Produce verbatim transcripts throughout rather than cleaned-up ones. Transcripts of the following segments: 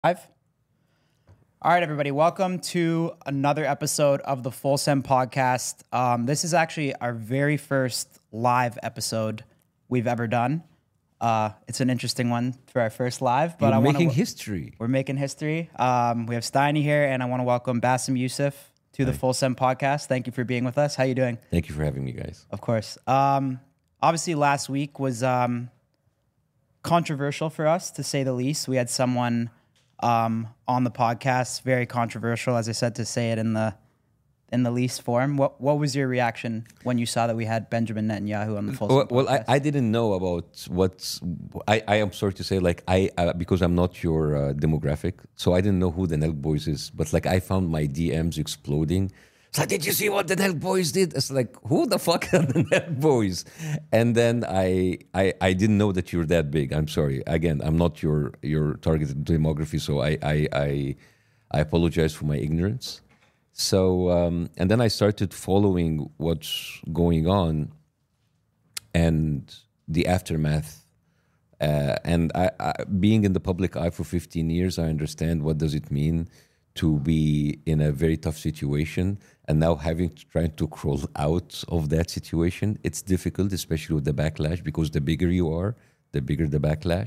Live. All right, everybody. Welcome to another episode of the Full Send podcast. Um, this is actually our very first live episode we've ever done. Uh, it's an interesting one for our first live, but You're I want making to. history. We're making history. Um, we have Steiny here, and I want to welcome Bassem Youssef to the Full Send podcast. Thank you for being with us. How you doing? Thank you for having me, guys. Of course. Um, obviously, last week was um, controversial for us, to say the least. We had someone um, on the podcast, very controversial, as I said, to say it in the in the least form. What what was your reaction when you saw that we had Benjamin Netanyahu on the Full Well, Send well I, podcast? I didn't know about what's. I, I am sorry to say, like I uh, because I'm not your uh, demographic, so I didn't know who the Nelk Boys is. But like I found my D Ms exploding. It's like, did you see what the Nelk Boys did? It's like, who the fuck are the Nelk Boys? And then I, I I didn't know that you're that big. I'm sorry. Again, I'm not your your targeted demography, so I I I, I apologize for my ignorance. So um, and then I started following what's going on and the aftermath. Uh, and I, I, being in the public eye for fifteen years, I understand what does it mean to be in a very tough situation, and now having to try to crawl out of that situation. It's difficult, especially with the backlash, because the bigger you are, the bigger the backlash.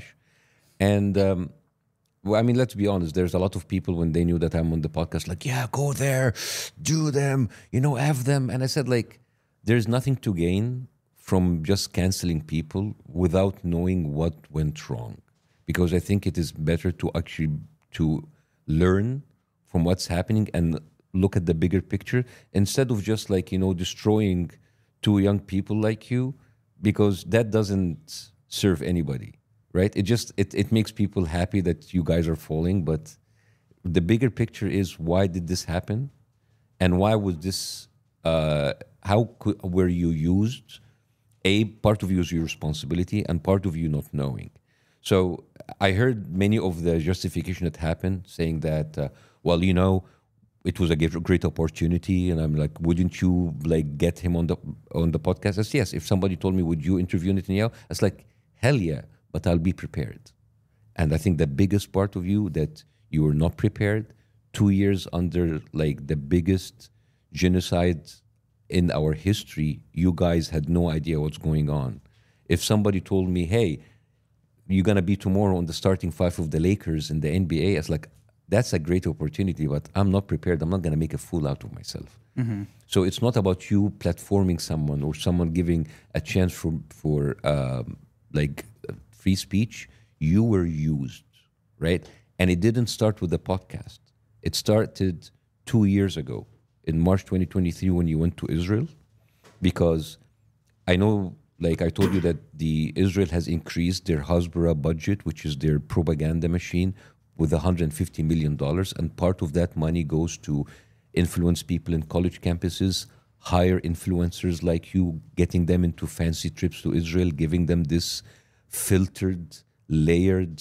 And um, well, I mean, let's be honest. There's a lot of people when they knew that I'm on the podcast, like, yeah, go there, do them, you know, have them. And I said, like, there's nothing to gain from just canceling people without knowing what went wrong, because I think it is better to actually to learn from what's happening and look at the bigger picture instead of just like, you know, destroying two young people like you, because that doesn't serve anybody, right? It just, it, it makes people happy that you guys are falling, but the bigger picture is, why did this happen? And why was this, uh, how could, were you used? A, part of you is your responsibility and part of you not knowing. So I heard many of the justification that happened saying that, uh, well, you know, it was a great great opportunity, and I'm like, wouldn't you like get him on the on the podcast? I said, yes. If somebody told me, would you interview Netanyahu? It's like, hell yeah, but I'll be prepared. And I think the biggest part of you that you were not prepared, two years under like the biggest genocide in our history, you guys had no idea what's going on. If somebody told me, hey, you're going to be tomorrow on the starting five of the Lakers in the N B A, it's like, that's a great opportunity, but I'm not prepared. I'm not going to make a fool out of myself. Mm-hmm. So it's not about you platforming someone or someone giving a chance for, for um, like uh, free speech. You were used, right? And it didn't start with the podcast. It started two years ago in March twenty twenty-three when you went to Israel, because I know, like I told you, that the Israel has increased their Hasbara budget, which is their propaganda machine, with one hundred fifty million dollars, and part of that money goes to influence people in college campuses, hire influencers like you, getting them into fancy trips to Israel, giving them this filtered, layered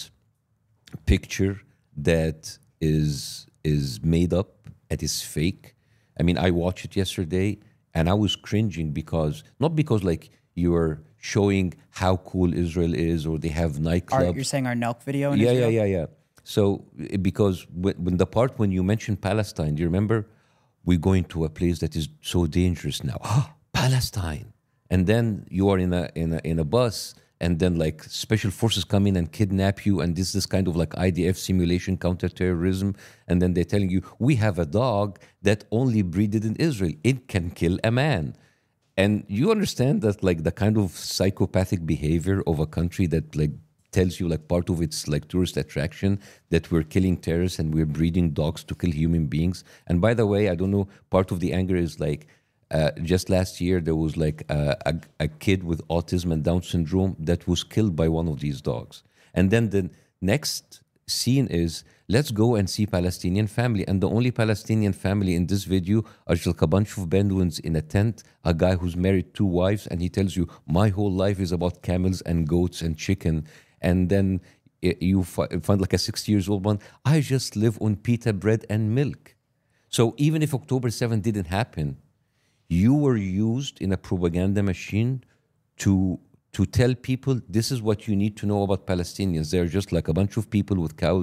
picture that is is made up, that is fake. I mean, I watched it yesterday, and I was cringing because, not because like you're showing how cool Israel is, or they have nightclubs. Our, you're saying our Nelk video in yeah, Israel? yeah, yeah, yeah. So, eh, because when, when the part when you mentioned Palestine, do you remember? We're going to a place that is so dangerous now. Palestine. And then you are in a in a in a bus, and then like special forces come in and kidnap you, and this is kind of like I D F simulation, counterterrorism, and then they're telling you, we have a dog that only breeded in Israel. It can kill a man. And you understand that like the kind of psychopathic behavior of a country that like tells you like part of its like tourist attraction, that we're killing terrorists and we're breeding dogs to kill human beings. And by the way, I don't know, part of the anger is like, uh, just last year there was like a, a, a kid with autism and Down syndrome that was killed by one of these dogs. And then the next scene is, let's go and see Palestinian family. And the only Palestinian family in this video are just like a bunch of Bedouins in a tent, a guy who's married two wives, and he tells you, my whole life is about camels and goats and chicken. And then you find like a sixty years old one, I just live on pita bread and milk. So even if October seventh didn't happen, you were used in a propaganda machine to to tell people this is what you need to know about Palestinians. They're just like a bunch of people with cows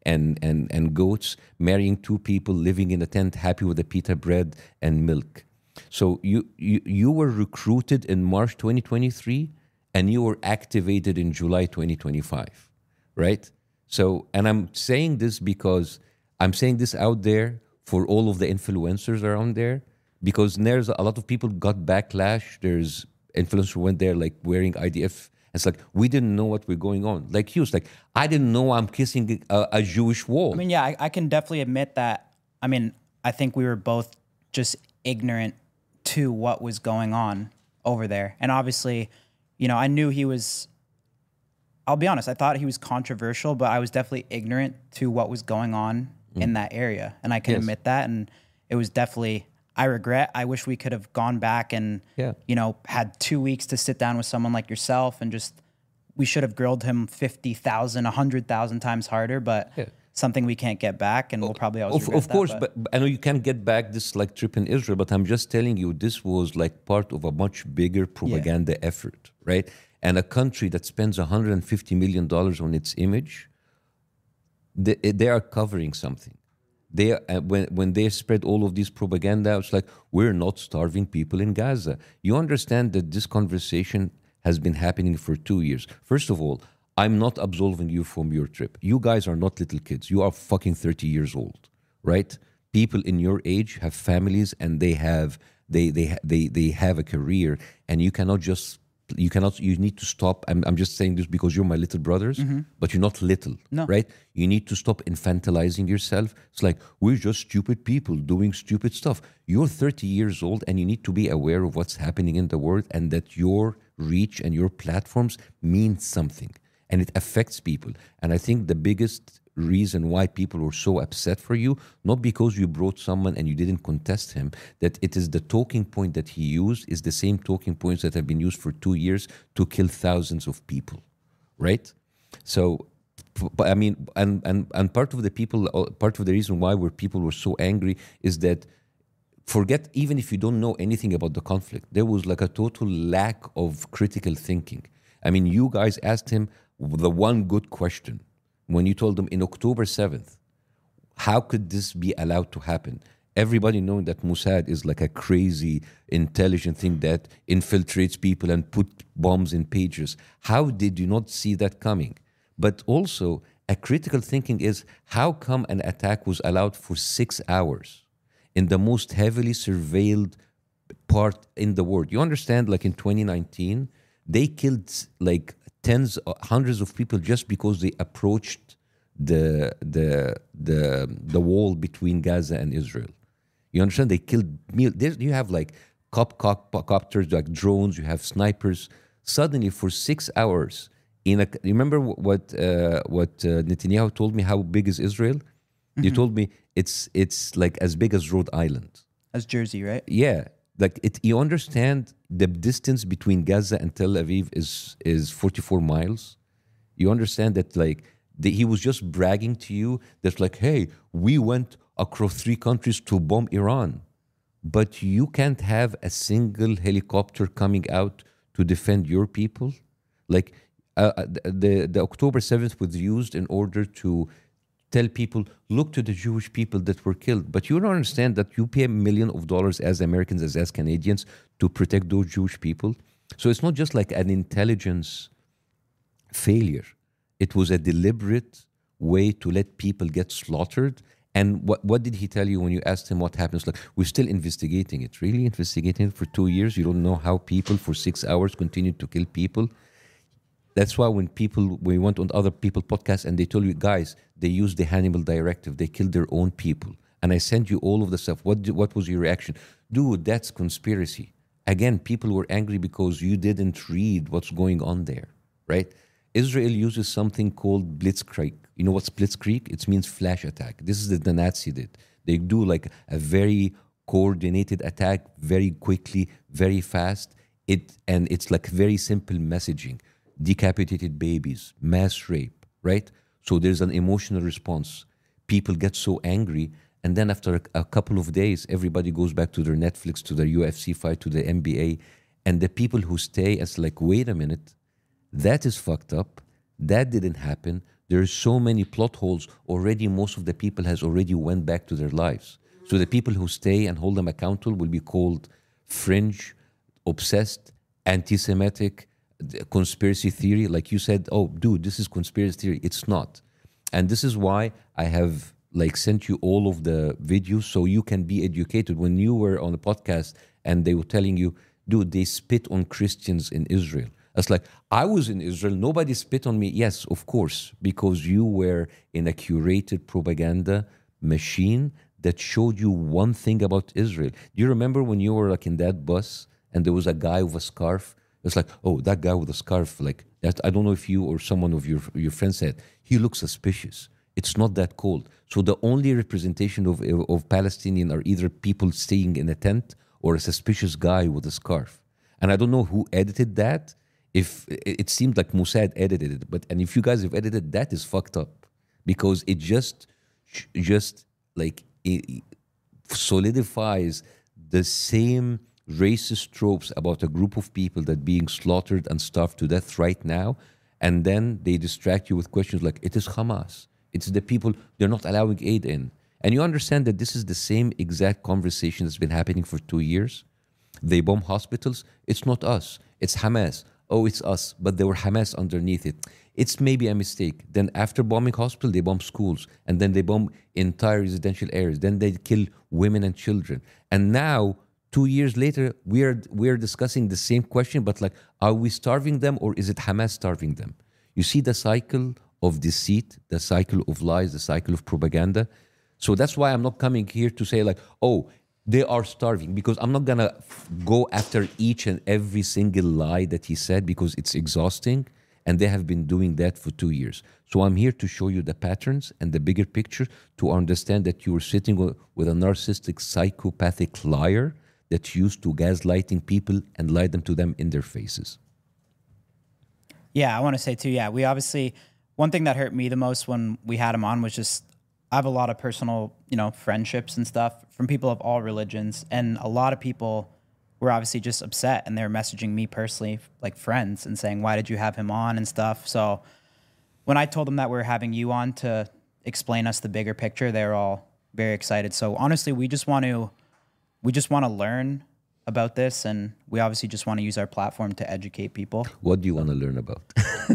and, and, and goats, marrying two people, living in a tent, happy with the pita bread and milk. So you, you, you were recruited in March twenty twenty-three and you were activated in July twenty twenty-five, right? So, and I'm saying this because I'm saying this out there for all of the influencers around there, because there's a lot of people got backlash. There's influencers went there like wearing I D F. It's like, we didn't know what we're going on. Like you, it's like, I didn't know I'm kissing a, a Jewish wall. I mean, yeah, I, I can definitely admit that. I mean, I think we were both just ignorant to what was going on over there. And obviously, you know, I knew he was, I'll be honest, I thought he was controversial, but I was definitely ignorant to what was going on mm. in that area. And I can yes. admit that. And it was definitely, I regret, I wish we could have gone back and, yeah. you know, had two weeks to sit down with someone like yourself and just, we should have grilled him fifty thousand, one hundred thousand times harder, but yeah. something we can't get back, and we'll probably always Of, regret of course, that, but. but I know you can't get back this like trip in Israel, but I'm just telling you, this was like part of a much bigger propaganda yeah. effort, right? And a country that spends one hundred fifty million dollars on its image, they, they are covering something. They uh, when when they spread all of these propaganda, it's like, we're not starving people in Gaza. You understand that this conversation has been happening for two years. First of all, I'm not absolving you from your trip. You guys are not little kids. You are fucking thirty years old, right? People in your age have families and they have they they they they have a career, and you cannot just you cannot you need to stop. I'm I'm just saying this because you're my little brothers, mm-hmm. but you're not little, no. right? You need to stop infantilizing yourself. It's like, we're just stupid people doing stupid stuff. You're thirty years old and you need to be aware of what's happening in the world, and that your reach and your platforms mean something, and it affects people. And I think the biggest reason why people were so upset for you, not because you brought someone and you didn't contest him, that it is the talking point that he used is the same talking points that have been used for two years to kill thousands of people, right? So, but I mean, and and and part of the people, part of the reason why where people were so angry is that, forget even if you don't know anything about the conflict, there was like a total lack of critical thinking. I mean, you guys asked him the one good question when you told them in October seventh, how could this be allowed to happen? Everybody knowing that Mossad is like a crazy, intelligent thing that infiltrates people and put bombs in pages. How did you not see that coming? But also, a critical thinking is, how come an attack was allowed for six hours in the most heavily surveilled part in the world? You understand, like in twenty nineteen, they killed like tens, hundreds of people just because they approached the the the the wall between Gaza and Israel. You understand? They killed. You have like cop, cop, copters, like drones. You have snipers. Suddenly, for six hours, in a. Remember what uh, what uh, Netanyahu told me? How big is Israel? Mm-hmm. He told me it's it's like as big as Rhode Island. As Jersey, right? Yeah. Like it, you understand the distance between Gaza and Tel Aviv is is forty-four miles. You understand that, like, the, he was just bragging to you that, like, hey, we went across three countries to bomb Iran, but you can't have a single helicopter coming out to defend your people. Like uh, the the October seventh was used in order to tell people, look to the Jewish people that were killed. But you don't understand that you pay a million of dollars as Americans, as, as Canadians, to protect those Jewish people. So it's not just like an intelligence failure. It was a deliberate way to let people get slaughtered. And what, what did he tell you when you asked him what happens? Like, we're still investigating it. Really investigating it for two years? You don't know how people for six hours continued to kill people? That's why when people, when we went on other people podcasts and they told you, guys, they used the Hannibal Directive, they killed their own people. And I sent you all of the stuff. What what was your reaction? Dude, that's conspiracy. Again, people were angry because you didn't read what's going on there, right? Israel uses something called blitzkrieg. You know what's blitzkrieg? It means flash attack. This is what the Nazi did. They do like a very coordinated attack, very quickly, very fast. It and it's like very simple messaging. Decapitated babies, mass rape, right? So there's an emotional response. People get so angry, and then after a, a couple of days, everybody goes back to their Netflix, to their U F C fight, to the N B A, and the people who stay, it's like, wait a minute, that is fucked up. That didn't happen. There's so many plot holes already. Most of the people has already went back to their lives. So the people who stay and hold them accountable will be called fringe, obsessed, anti-Semitic, conspiracy theory. Like you said, oh, dude, this is conspiracy theory. It's not. And this is why I have like sent you all of the videos so you can be educated. When you were on the podcast and they were telling you, dude, they spit on Christians in Israel. It's like, I was in Israel, nobody spit on me. Yes, of course, because you were in a curated propaganda machine that showed you one thing about Israel. Do you remember when you were like in that bus and there was a guy with a scarf? It's like, oh, that guy with a scarf, like that. I don't know if you or someone of your your friends said, he looks suspicious. It's not that cold. So the only representation of of Palestinian are either people staying in a tent or a suspicious guy with a scarf. And I don't know who edited that. If it seemed like Mossad edited it, but and if you guys have edited, that is fucked up because it just just like it solidifies the same racist tropes about a group of people that being slaughtered and starved to death right now, and then they distract you with questions like it is Hamas, it's the people, they're not allowing aid in, and you understand that this is the same exact conversation that's been happening for two years. They bomb hospitals, it's not us, it's Hamas. Oh, it's us, but there were Hamas underneath it. It's maybe a mistake. Then after bombing hospital, they bomb schools, and then they bomb entire residential areas. Then they kill women and children. And now, two years later, we are we are discussing the same question, but like, are we starving them or is it Hamas starving them? You see the cycle of deceit, the cycle of lies, the cycle of propaganda. So that's why I'm not coming here to say like, oh, they are starving, because I'm not gonna f- go after each and every single lie that he said because it's exhausting, and they have been doing that for two years. So I'm here to show you the patterns and the bigger picture to understand that you are sitting w- with a narcissistic, psychopathic liar that's used to gaslighting people and lie them to them in their faces. Yeah, I want to say too, yeah, we obviously, one thing that hurt me the most when we had him on was just, I have a lot of personal, you know, friendships and stuff from people of all religions. And a lot of people were obviously just upset, and they were messaging me personally, like friends, and saying, why did you have him on and stuff? So when I told them that we were having you on to explain us the bigger picture, they were all very excited. So honestly, we just want to, we just want to learn about this. And we obviously just want to use our platform to educate people. What do you want to learn about?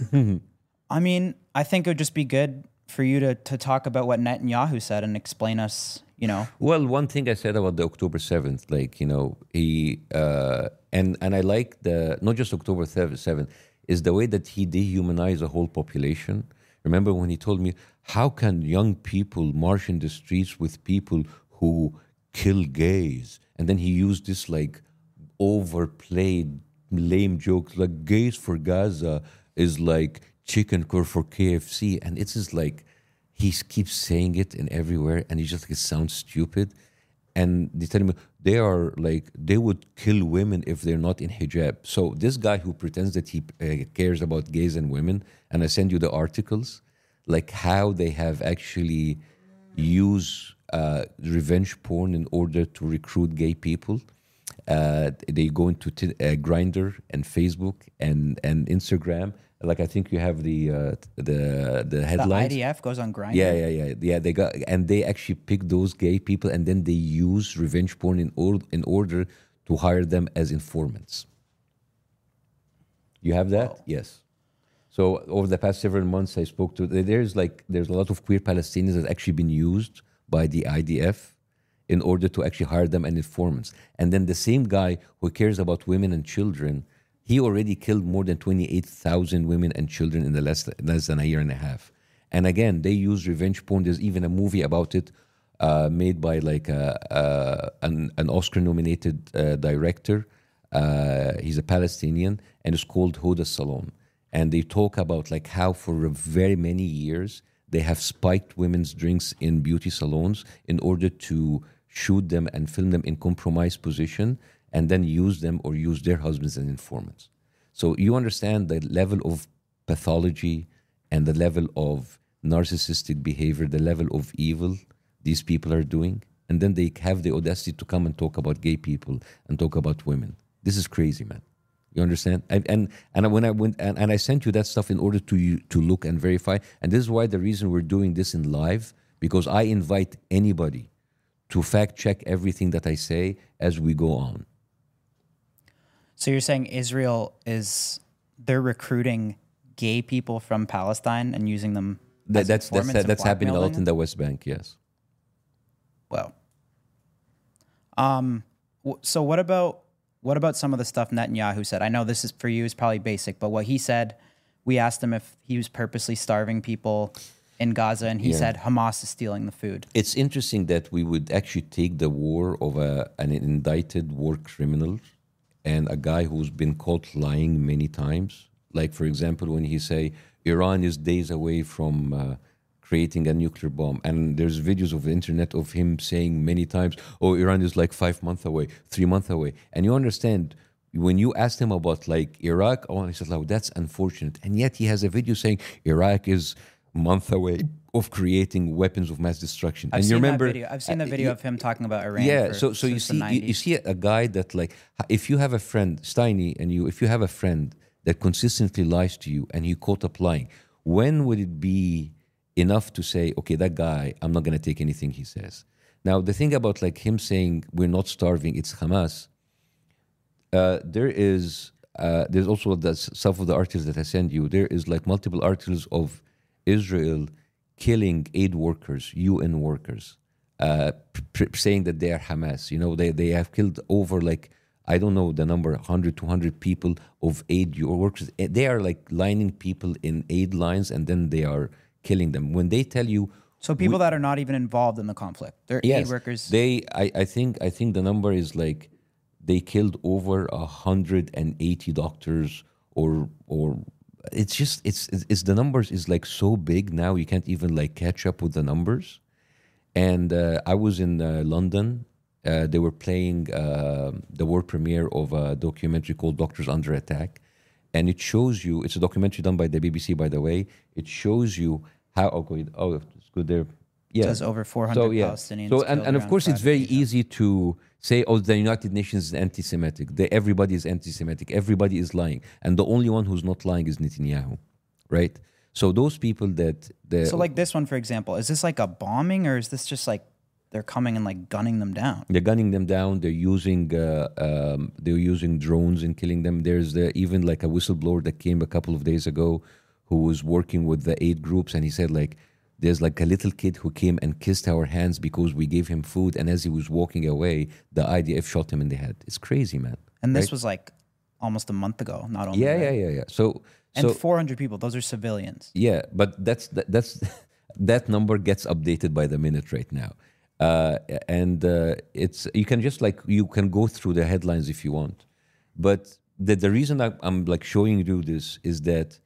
I mean, I think it would just be good for you to, to talk about what Netanyahu said and explain us, you know. Well, one thing I said about the October seventh, like, you know, he, uh, and, and I like the, not just October seventh, is the way that he dehumanized the whole population. Remember when he told me, how can young people march in the streets with people who kill gays? And then he used this like overplayed, lame jokes, like gays for Gaza is like chicken core for K F C, and it's just like he keeps saying it in everywhere, and he just like, it sounds stupid. And they tell me they are like they would kill women if they're not in hijab. So this guy who pretends that he uh, cares about gays and women, and I send you the articles, like how they have actually used uh, revenge porn in order to recruit gay people. Uh, they go into t- uh, Grindr and Facebook and and Instagram. Like I think you have the uh, the the headlines. The I D F goes on Grindr. Yeah, yeah, yeah, yeah. They got and they actually pick those gay people, and then they use revenge porn in or, in order to hire them as informants. You have that? Whoa. Yes. So over the past several months, I spoke to there's like there's a lot of queer Palestinians that actually been used by the I D F in order to actually hire them as informants, and then the same guy who cares about women and children. He already killed more than twenty-eight thousand women and children in the less, less than a year and a half. And again, they use revenge porn. There's even a movie about it uh, made by like a, a, an, an Oscar-nominated uh, director. Uh, he's a Palestinian, and it's called Hoda Salon. And they talk about like how for very many years they have spiked women's drinks in beauty salons in order to shoot them and film them in compromised position, and then use them or use their husbands as informants. So you understand the level of pathology and the level of narcissistic behavior, the level of evil these people are doing. And then they have the audacity to come and talk about gay people and talk about women. This is crazy, man. You understand? And and, and when I went and, and I sent you that stuff in order to you to look and verify. And this is why the reason we're doing this in live, because I invite anybody to fact check everything that I say as we go on. So you're saying Israel is they're recruiting gay people from Palestine and using them That, as that's that's informants and that's happening a lot blackmailing in them? the West Bank. Yes. Well, um, w- so what about what about some of the stuff Netanyahu said? I know this is for you is probably basic, but what he said, we asked him if he was purposely starving people in Gaza, and he Yeah. said Hamas is stealing the food. It's interesting that we would actually take the war of a, an indicted war criminal and a guy who's been caught lying many times. Like, for example, when he say Iran is days away from uh, creating a nuclear bomb. And there's videos of the internet of him saying many times, oh, Iran is like five months away, three months away. And you understand, when you asked him about like Iraq, oh, he said, oh, that's unfortunate. And yet he has a video saying Iraq is month away of creating weapons of mass destruction. I've and seen you remember, that video. I've seen the uh, video y- of him talking about Iran. yeah, for, so so you since the see you, you nineties. see a guy that like if you have a friend Steiny and you if you have a friend that consistently lies to you and you caught up lying, when would it be enough to say, okay, that guy, I'm not going to take anything he says? Now the thing about like him saying we're not starving, it's Hamas. Uh, there is uh, there's also the, some of the articles that I send you. There is like multiple articles of Israel killing aid workers, U N workers, uh, pr- pr- saying that they are Hamas. You know, they, they have killed over like, I don't know the number, one hundred, two hundred people of aid workers. Eh, They are like lining people in aid lines and then they are killing them. When they tell you, So people that are not even involved in the conflict, they're yes, aid workers. they, I, I think, I think the number is like, they killed over one hundred eighty doctors or, or, it's just it's, it's it's the numbers is like so big now you can't even like catch up with the numbers. And uh, I was in uh, London. Uh, they were playing uh, the world premiere of a documentary called Doctors Under Attack, and it shows you. It's a documentary done by the B B C, by the way. It shows you how. Oh, good. Oh, it's good there. Yeah. Says over four hundred So yeah. Palestinians So and, killed and of around course it's five very days. easy to say, oh, the United Nations is anti-Semitic. The, everybody is anti-Semitic. Everybody is lying, and the only one who's not lying is Netanyahu, right? So those people that the So like this one, for example, is this like a bombing or is this just like they're coming and like gunning them down? they're gunning them down. They're using uh, um, they're using drones and killing them. There's uh, even like a whistleblower that came a couple of days ago who was working with the aid groups, and he said like. There's like a little kid who came and kissed our hands because we gave him food, and as he was walking away, the I D F shot him in the head. It's crazy, man. And this right? was like almost a month ago, not only Yeah, right? yeah, yeah, yeah. So, And so four hundred people, those are civilians. yeah, but that's that, that's that number gets updated by the minute right now, uh, and uh, it's you can just like you can go through the headlines if you want, but the the reason I, I'm like showing you this is that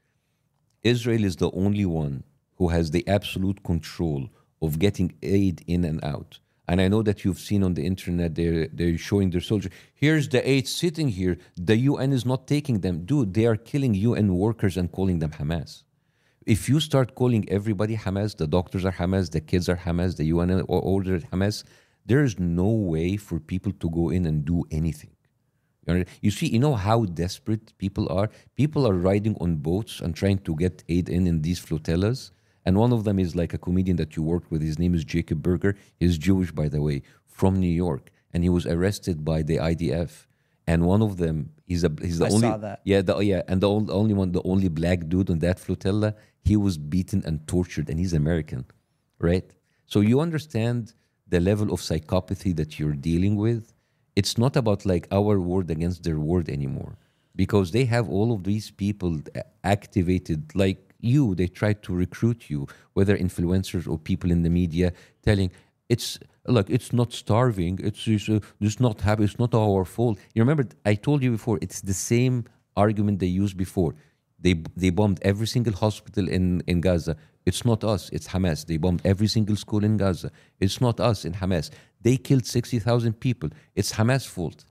Israel is the only one who has the absolute control of getting aid in and out. And I know that you've seen on the internet, they're, they're showing their soldiers, here's the aid sitting here. The U N is not taking them. Dude, they are killing U N workers and calling them Hamas. If you start calling everybody Hamas, the doctors are Hamas, the kids are Hamas, the U N order Hamas, there is no way for people to go in and do anything. You know, you see, you know how desperate people are? People are riding on boats and trying to get aid in in these flotillas. And one of them is like a comedian that you worked with. His name is Jacob Berger. He's Jewish, by the way, from New York. And he was arrested by the I D F. And one of them, he's, a, he's the I only... saw that. Yeah, the, yeah, and the on- only one, the only black dude on that flotilla, he was beaten and tortured, and he's American, right? So you understand the level of psychopathy that you're dealing with. It's not about like our word against their word anymore, because they have all of these people activated like you. They try to recruit you, whether influencers or people in the media, telling it's look, it's not starving, it's it's, uh, it's not happy, it's not our fault. You remember I told you before, it's the same argument they used before. They they bombed every single hospital in, in Gaza. It's not us, it's Hamas. They bombed every single school in Gaza. It's not us in Hamas. They killed sixty thousand people. It's Hamas' fault.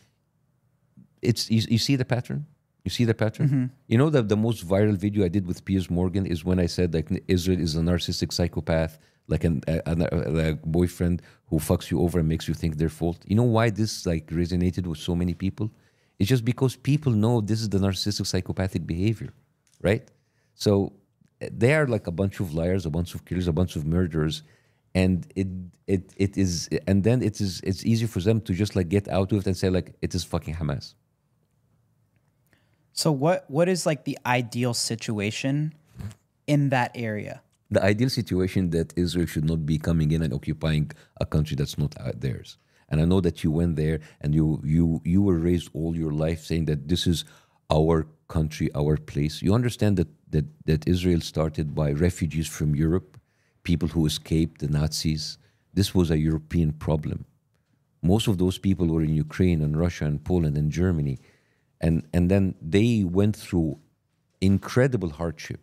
It's you, you see the pattern? You see the pattern? Mm-hmm. You know that the most viral video I did with Piers Morgan is when I said like Israel is a narcissistic psychopath, like an, a, a, a boyfriend who fucks you over and makes you think their fault. You know why this like resonated with so many people? It's just because people know this is the narcissistic psychopathic behavior, right? So uh, they are like a bunch of liars, a bunch of killers, a bunch of murderers, and it it it is, and then it is it's easy for them to just like get out of it and say like it is fucking Hamas. So what what is like the ideal situation in that area? The ideal situation that Israel should not be coming in and occupying a country that's not uh, theirs. And I know that you went there and you you you were raised all your life saying that this is our country, our place. You understand that that that Israel started by refugees from Europe, people who escaped the Nazis. This was a European problem. Most of those people were in Ukraine and Russia and Poland and Germany. And and then they went through incredible hardship.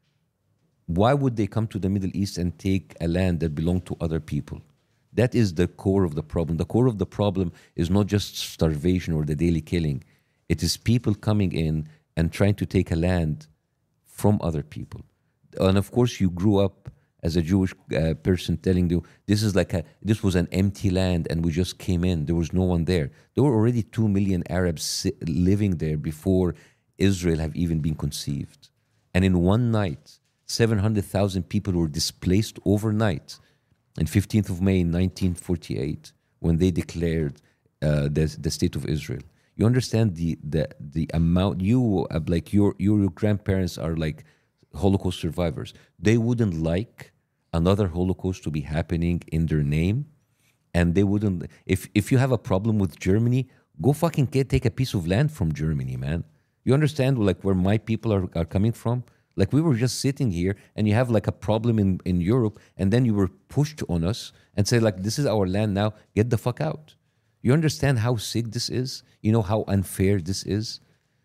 Why would they come to the Middle East and take a land that belonged to other people? That is the core of the problem. The core of the problem is not just starvation or the daily killing. It is people coming in and trying to take a land from other people. And of course, you grew up as a Jewish uh, person telling you, this is like a, this was an empty land and we just came in. There was no one there. There were already two million Arabs si- living there before Israel have even been conceived. And in one night, seven hundred thousand people were displaced overnight on fifteenth of May nineteen forty-eight when they declared uh, the, the state of Israel. You understand the the, the amount, you, uh, like your, your your grandparents are like Holocaust survivors. They wouldn't like another Holocaust to be happening in their name. And they wouldn't, if, if you have a problem with Germany, go fucking get, take a piece of land from Germany, man. You understand like where my people are, are coming from? Like we were just sitting here and you have like a problem in, in Europe and then you were pushed on us and say like, this is our land now, get the fuck out. You understand how sick this is? You know how unfair this is?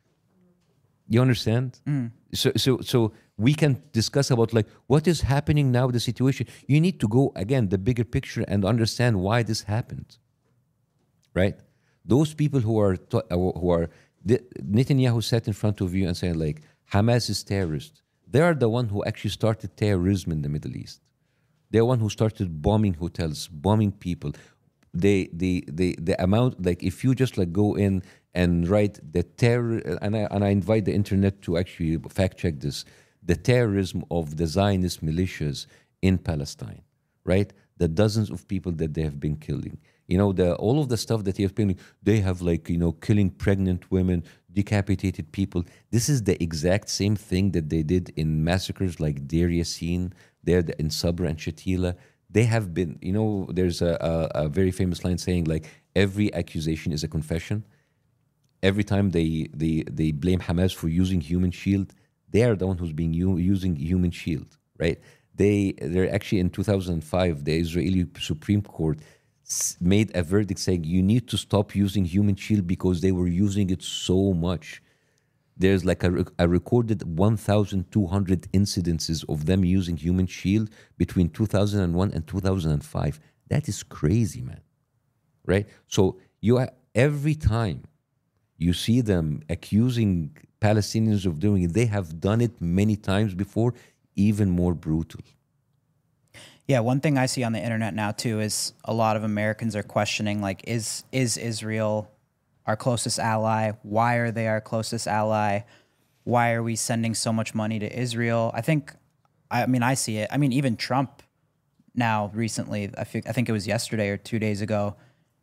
You understand? Mm. So, so, so we can discuss about like, what is happening now, the situation. You need to go, again, the bigger picture and understand why this happened, right? Those people who are, who are, Netanyahu sat in front of you and saying like, Hamas is terrorist. They are the one who actually started terrorism in the Middle East. They're one who started bombing hotels, bombing people. They, the, the, the amount, like if you just like go in and write the terror, and I, and I invite the internet to actually fact check this, the terrorism of the Zionist militias in Palestine, right? The dozens of people that they have been killing. You know, the all of the stuff that they have been, they have like, you know, killing pregnant women, decapitated people. This is the exact same thing that they did in massacres like Deir Yassin, there in Sabra and Shatila. They have been, you know, there's a, a, a very famous line saying like, every accusation is a confession. Every time they, they, they blame Hamas for using human shield, they are the one who's being u- using human shield, right? They, they're actually in two thousand five, the Israeli Supreme Court made a verdict saying you need to stop using human shield because they were using it so much. There's like a, a recorded one thousand two hundred incidences of them using human shield between two thousand one and two thousand five. That is crazy, man. Right? So you are, every time you see them accusing Palestinians of doing it, they have done it many times before, even more brutal. Yeah, one thing I see on the internet now too is a lot of Americans are questioning like, is is Israel our closest ally? Why are they our closest ally? Why are we sending so much money to Israel? I think, I mean, I see it. I mean, even Trump now recently, I think I think it was yesterday or two days ago,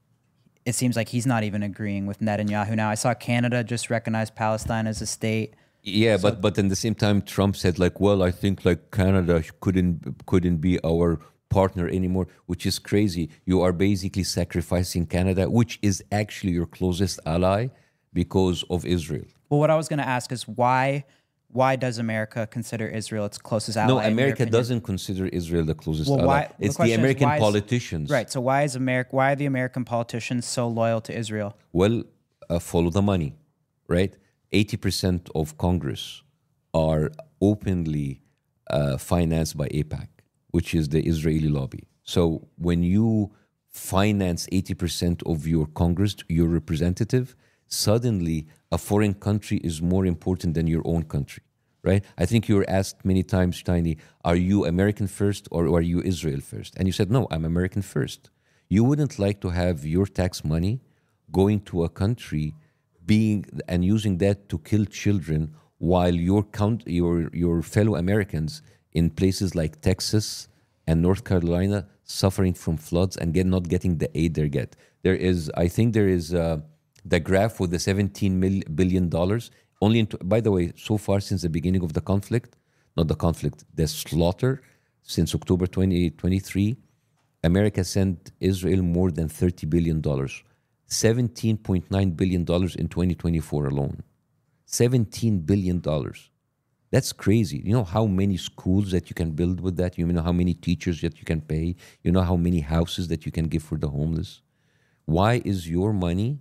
it seems like he's not even agreeing with Netanyahu now. I saw Canada just recognize Palestine as a state. Yeah, so, but but at the same time, Trump said like, well, I think like Canada couldn't couldn't be our partner anymore, which is crazy. You are basically sacrificing Canada, which is actually your closest ally, because of Israel. Well, what I was going to ask is why why does America consider Israel its closest ally? No, America doesn't consider Israel the closest well, ally. Why, it's the, the American is, politicians. Right. So why is America? Why are the American politicians so loyal to Israel? Well, uh, follow the money, right? eighty percent of Congress are openly uh, financed by AIPAC, which is the Israeli lobby. So when you finance eighty percent of your Congress, your representative, suddenly a foreign country is more important than your own country, right? I think you were asked many times, Tiny, are you American first or are you Israel first? And you said, no, I'm American first. You wouldn't like to have your tax money going to a country being and using that to kill children while your count your your fellow Americans in places like Texas and North Carolina suffering from floods and get not getting the aid they get. There is, I think, there is uh, the graph for the seventeen mil, billion dollars. Only, in, by the way, so far since the beginning of the conflict, not the conflict, the slaughter, since October twenty twenty-three, America sent Israel more than thirty billion dollars, seventeen point nine billion dollars in twenty twenty-four alone. seventeen billion dollars. That's crazy. You know how many schools that you can build with that? You know how many teachers that you can pay? You know how many houses that you can give for the homeless? Why is your money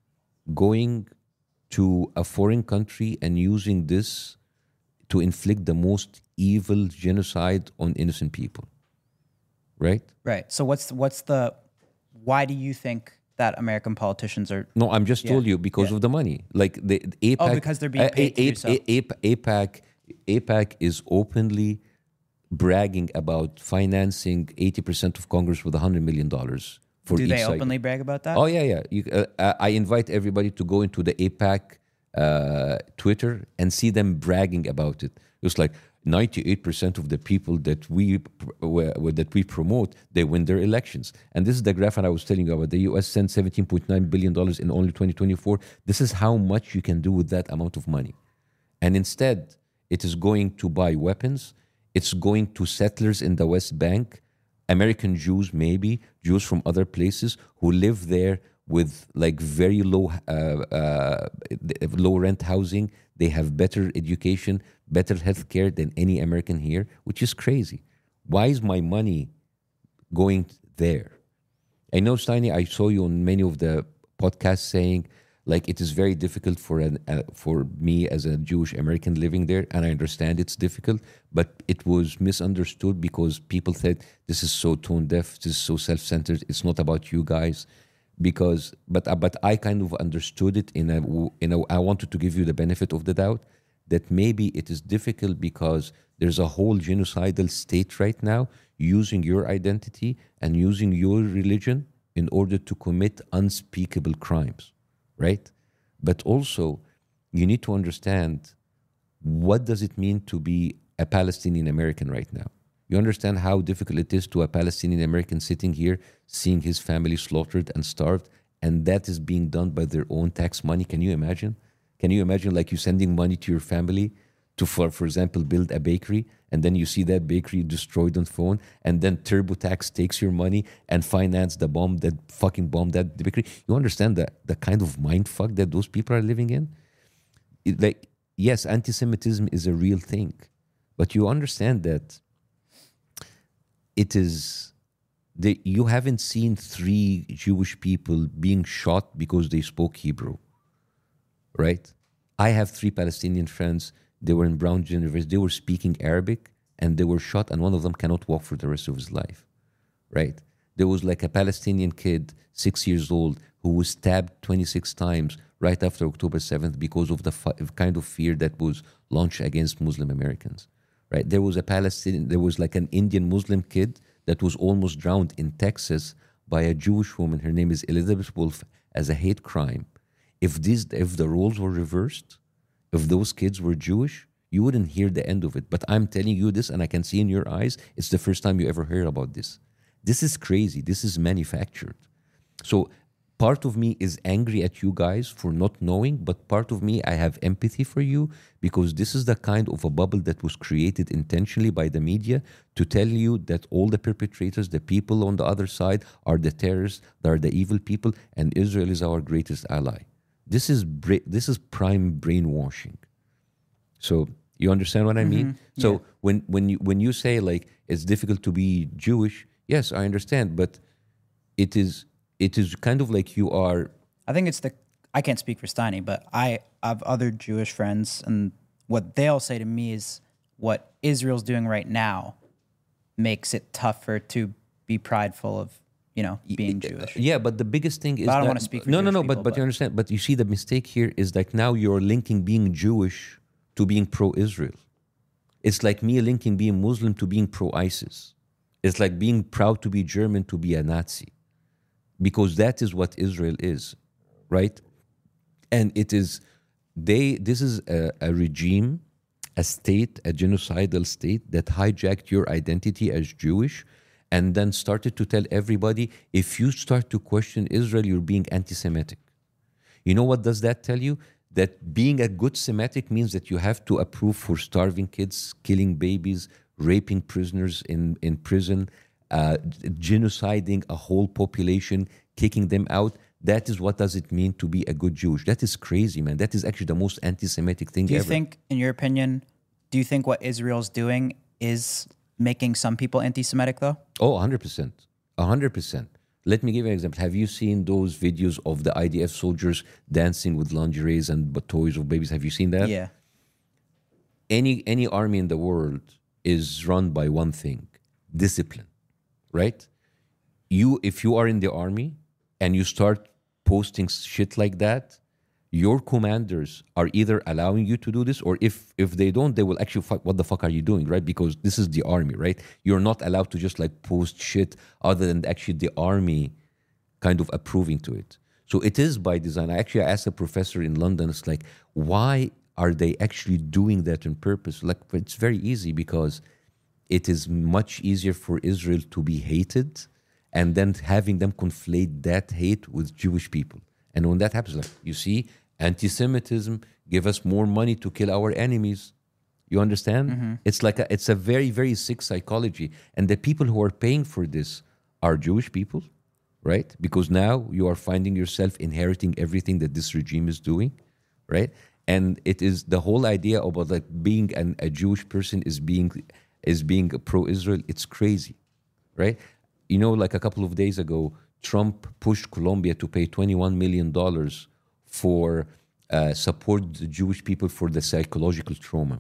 going to a foreign country and using this to inflict the most evil genocide on innocent people? Right? Right. So what's what's the why do you think that American politicians are? No, I'm just Yeah. told you because Yeah. of the money. Like the, the APAC. Oh, because they're being paid to do so. APAC, APAC is openly bragging about financing eighty percent of Congress with one hundred million dollars for Do each they side. openly brag about that? Oh, yeah, yeah. You, uh, I invite everybody to go into the APAC uh, Twitter and see them bragging about it. It's like ninety-eight percent of the people that we uh, that we promote, they win their elections. And this is the graph that I was telling you about. The U S sent seventeen point nine billion dollars in only twenty twenty-four. This is how much you can do with that amount of money. And instead, it is going to buy weapons. It's going to settlers in the West Bank, American Jews maybe, Jews from other places who live there with like very low uh, uh, low rent housing. They have better education, better health care than any American here, which is crazy. Why is my money going there? I know, Steiny, I saw you on many of the podcasts saying like it is very difficult for an uh, for me as a Jewish American living there, and I understand it's difficult, but it was misunderstood because people said this is so tone deaf, this is so self-centered, it's not about you guys. Because, but uh, but I kind of understood it in a in a. I wanted to give you the benefit of the doubt that maybe it is difficult because there's a whole genocidal state right now using your identity and using your religion in order to commit unspeakable crimes, right? But also, you need to understand what does it mean to be a Palestinian American right now. You understand how difficult it is to a Palestinian American sitting here, seeing his family slaughtered and starved, and that is being done by their own tax money. Can you imagine? Can you imagine like you sending money to your family to, for, for example, build a bakery, and then you see that bakery destroyed on phone, and then TurboTax takes your money and finance the bomb that fucking bombed that bakery? You understand the, the kind of mind fuck that those people are living in? It, like, yes, anti-Semitism is a real thing, but you understand that it is, the, you haven't seen three Jewish people being shot because they spoke Hebrew, right? I have three Palestinian friends. They were in Brown University. They were speaking Arabic, and they were shot, and one of them cannot walk for the rest of his life, right? There was like a Palestinian kid, six years old, who was stabbed twenty-six times right after October seventh because of the fu- kind of fear that was launched against Muslim Americans. Right. There was a Palestinian, there was like an Indian Muslim kid that was almost drowned in Texas by a Jewish woman. Her name is Elizabeth Wolf, as a hate crime. If this, if the roles were reversed, if those kids were Jewish, you wouldn't hear the end of it. But I'm telling you this, and I can see in your eyes, it's the first time you ever heard about this. This is crazy. This is manufactured. So part of me is angry at you guys for not knowing, but part of me, I have empathy for you because this is the kind of a bubble that was created intentionally by the media to tell you that all the perpetrators, the people on the other side, are the terrorists, they are the evil people, and Israel is our greatest ally. This is bra- this is prime brainwashing. So you understand what I mean? Mm-hmm. So Yeah. when when you when you say like it's difficult to be Jewish, yes, I understand, but it is it is kind of like you are. I think it's the, I can't speak for Steiny, but I have other Jewish friends, and what they'll say to me is what Israel's doing right now makes it tougher to be prideful of, you know, being Jewish. Yeah, but the biggest thing is But I don't that- wanna speak for no, no, Jewish no. people, but but but- you understand. But you see, the mistake here is like now you're linking being Jewish to being pro-Israel. It's like me linking being Muslim to being pro-ISIS. It's like being proud to be German to be a Nazi, because that is what Israel is, right? And it is, they, this is a, a regime, a state, a genocidal state that hijacked your identity as Jewish and then started to tell everybody, if you start to question Israel, you're being anti-Semitic. You know what does that tell you? That being a good Semitic means that you have to approve for starving kids, killing babies, raping prisoners in, in prison, uh, genociding a whole population, kicking them out. That is what does it mean to be a good Jewish. That is crazy, man. That is actually the most anti-Semitic thing Do you ever. think, in your opinion, do you think what Israel's doing is making some people anti-Semitic, though? Oh, one hundred percent. one hundred percent. Let me give you an example. Have you seen those videos of the I D F soldiers dancing with lingeries and toys of babies? Have you seen that? Yeah. Any, any army in the world is run by one thing, discipline, right? You, if you are in the army and you start posting shit like that, your commanders are either allowing you to do this, or if if they don't, they will actually fuck, what the fuck are you doing, right? Because this is the army, right? You're not allowed to just like post shit other than actually the army kind of approving to it. So it is by design. I actually asked a professor in London, it's like, why are they actually doing that on purpose? Like, it's very easy, because it is much easier for Israel to be hated and then having them conflate that hate with Jewish people. And when that happens, like, you see, anti-Semitism, give us more money to kill our enemies. You understand? Mm-hmm. It's like a, it's a very, very sick psychology. And the people who are paying for this are Jewish people, right? Because now you are finding yourself inheriting everything that this regime is doing, right? And it is the whole idea about like being an, a Jewish person is being is being pro-Israel. It's crazy, right? You know, like a couple of days ago, Trump pushed Colombia to pay twenty-one million dollars for uh, support the Jewish people for the psychological trauma.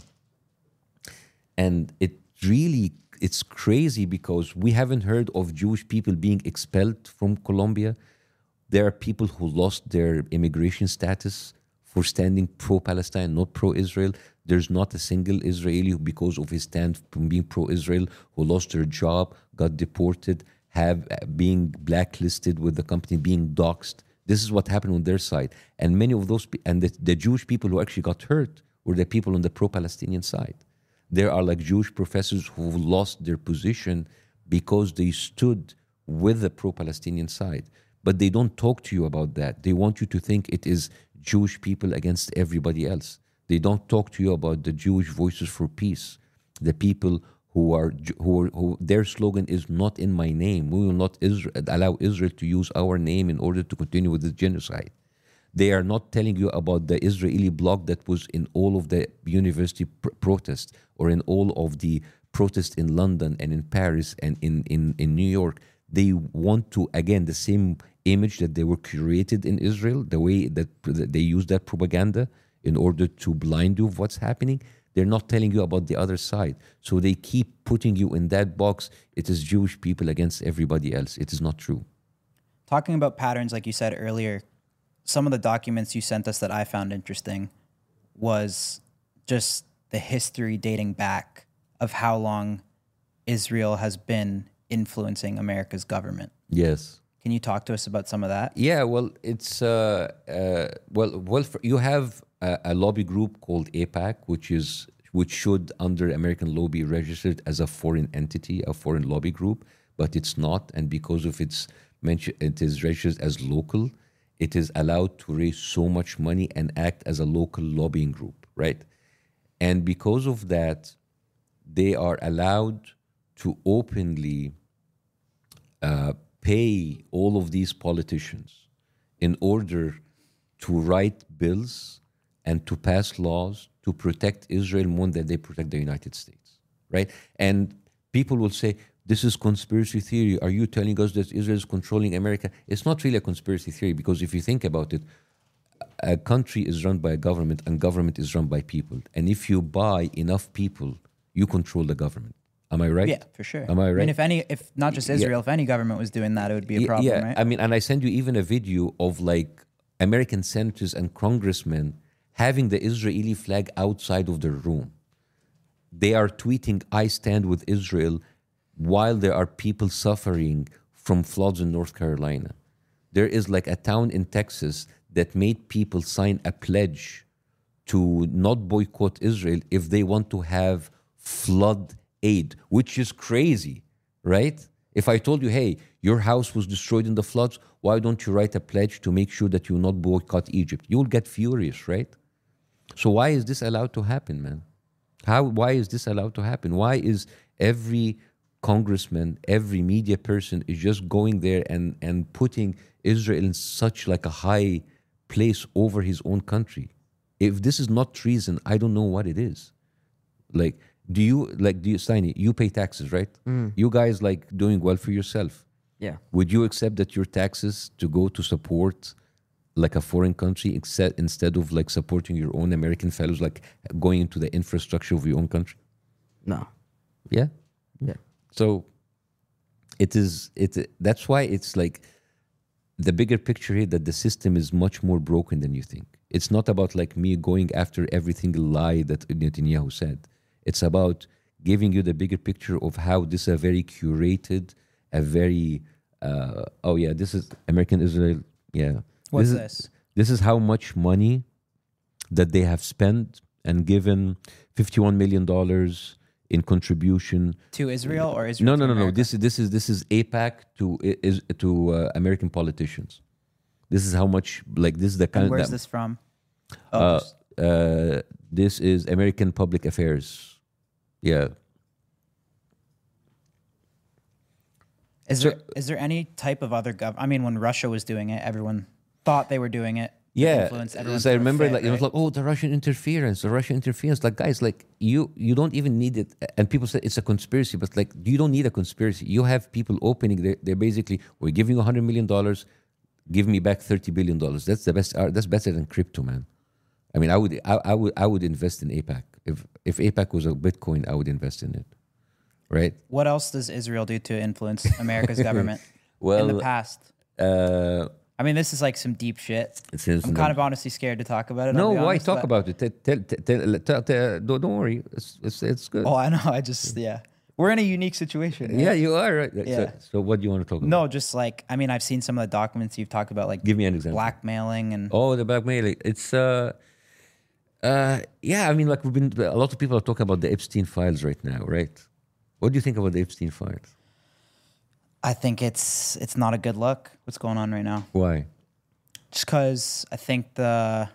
And it really, it's crazy because we haven't heard of Jewish people being expelled from Colombia. There are people who lost their immigration status for standing pro-Palestine, not pro-Israel. There's not a single Israeli who, because of his stand from being pro-Israel, who lost their job, got deported, have uh, being blacklisted with the company, being doxxed. This is what happened on their side. And many of those, and the, the Jewish people who actually got hurt were the people on the pro-Palestinian side. There are like Jewish professors who lost their position because they stood with the pro-Palestinian side. But they don't talk to you about that. They want you to think it is Jewish people against everybody else. They don't talk to you about the Jewish Voices for Peace, the people who are who, are, who their slogan is "Not in my name." We will not Israel, allow Israel to use our name in order to continue with this genocide. They are not telling you about the Israeli blog that was in all of the university pr- protests, or in all of the protests in London and in Paris and in, in, in New York. They want to, again, the same image that they were created in Israel, the way that they use that propaganda in order to blind you of what's happening. They're not telling you about the other side. So they keep putting you in that box. It is Jewish people against everybody else. It is not true. Talking about patterns, like you said earlier, some of the documents you sent us that I found interesting was just the history dating back of how long Israel has been influencing America's government. Yes. Can you talk to us about some of that? Yeah, well, it's, uh, uh, well, well, for, you have a, a lobby group called AIPAC, which is, which should under American law be registered as a foreign entity, a foreign lobby group, but it's not. And because of its mention, it is registered as local. It is allowed to raise so much money and act as a local lobbying group, right? And because of that, they are allowed to openly uh, pay all of these politicians in order to write bills and to pass laws to protect Israel more than they protect the United States, right? And people will say, this is conspiracy theory. Are you telling us that Israel is controlling America? It's not really a conspiracy theory, because if you think about it, a country is run by a government and government is run by people. And if you buy enough people, you control the government. Am I right? Yeah, for sure. Am I right? I mean, if any, if not just Israel, Yeah. if any government was doing that, it would be a problem, yeah, right? I mean, and I send you even a video of like American senators and congressmen having the Israeli flag outside of their room. They are tweeting, "I stand with Israel," while there are people suffering from floods in North Carolina. There is like a town in Texas that made people sign a pledge to not boycott Israel if they want to have flood aid, which is crazy, right? If I told you, hey, your house was destroyed in the floods, why don't you write a pledge to make sure that you will not boycott Egypt? You'll get furious, right? So why is this allowed to happen, man? How? Why is this allowed to happen? Why is every congressman, every media person is just going there and, and putting Israel in such like a high place over his own country? If this is not treason, I don't know what it is. Like, do you, like, do you, Steiny, you pay taxes, right? Mm. You guys like doing well for yourself. Yeah. Would you accept that your taxes to go to support like a foreign country except, instead of like supporting your own American fellows, like going into the infrastructure of your own country? No. Yeah? Yeah. So it is, it, that's why it's like the bigger picture here that the system is much more broken than you think. It's not about like me going after every single lie that Netanyahu said. It's about giving you the bigger picture of how this is a very curated, a very, uh, oh yeah, this is American Israel, yeah. What's this? this? Is, this is how much money that they have spent and given fifty-one million dollars in contribution To Israel or Israel? No, to no, no, no. America? This is this is this is AIPAC to is to uh, American politicians. This is how much like this is the kind. And where's that, this from? Oh, Uh, just- uh, this is American Public Affairs. Yeah. is there is there any type of other gov? I mean, when Russia was doing it, everyone thought they were doing it. to Yeah, influence everyone so I through a remember fit, like it was right? like, oh, the Russian interference, the Russian interference. Like, guys, like you, you don't even need it. And people say it's a conspiracy, but like you don't need a conspiracy. You have people opening. They're, they're basically, we're giving you a hundred million dollars, give me back thirty billion dollars. That's the best. uh, That's better than crypto, man. I mean, I would, I, I would, I would invest in AIPAC. If if AIPAC was a Bitcoin, I would invest in it. Right. What else does Israel do to influence America's government Well, in the past? Uh, I mean, this is like some deep shit. It's in- I'm kind of honestly scared to talk about it. no, I'll be why honest, talk but- about it? Tell, tell, tell, tell, tell, don't don't worry. It's, it's, it's good. Oh, I know. I just yeah, we're in a unique situation. right? Yeah, you are right. Yeah. So, so what do you want to talk about? No, just like I mean, I've seen some of the documents you've talked about, like Give me an example. blackmailing and Oh, the blackmailing. It's uh, uh, yeah. I mean, like we've been. A lot of people are talking about the Epstein files right now, right? What do you think about the Epstein files? I think it's it's not a good look. What's going on right now? Why? Just because I think the,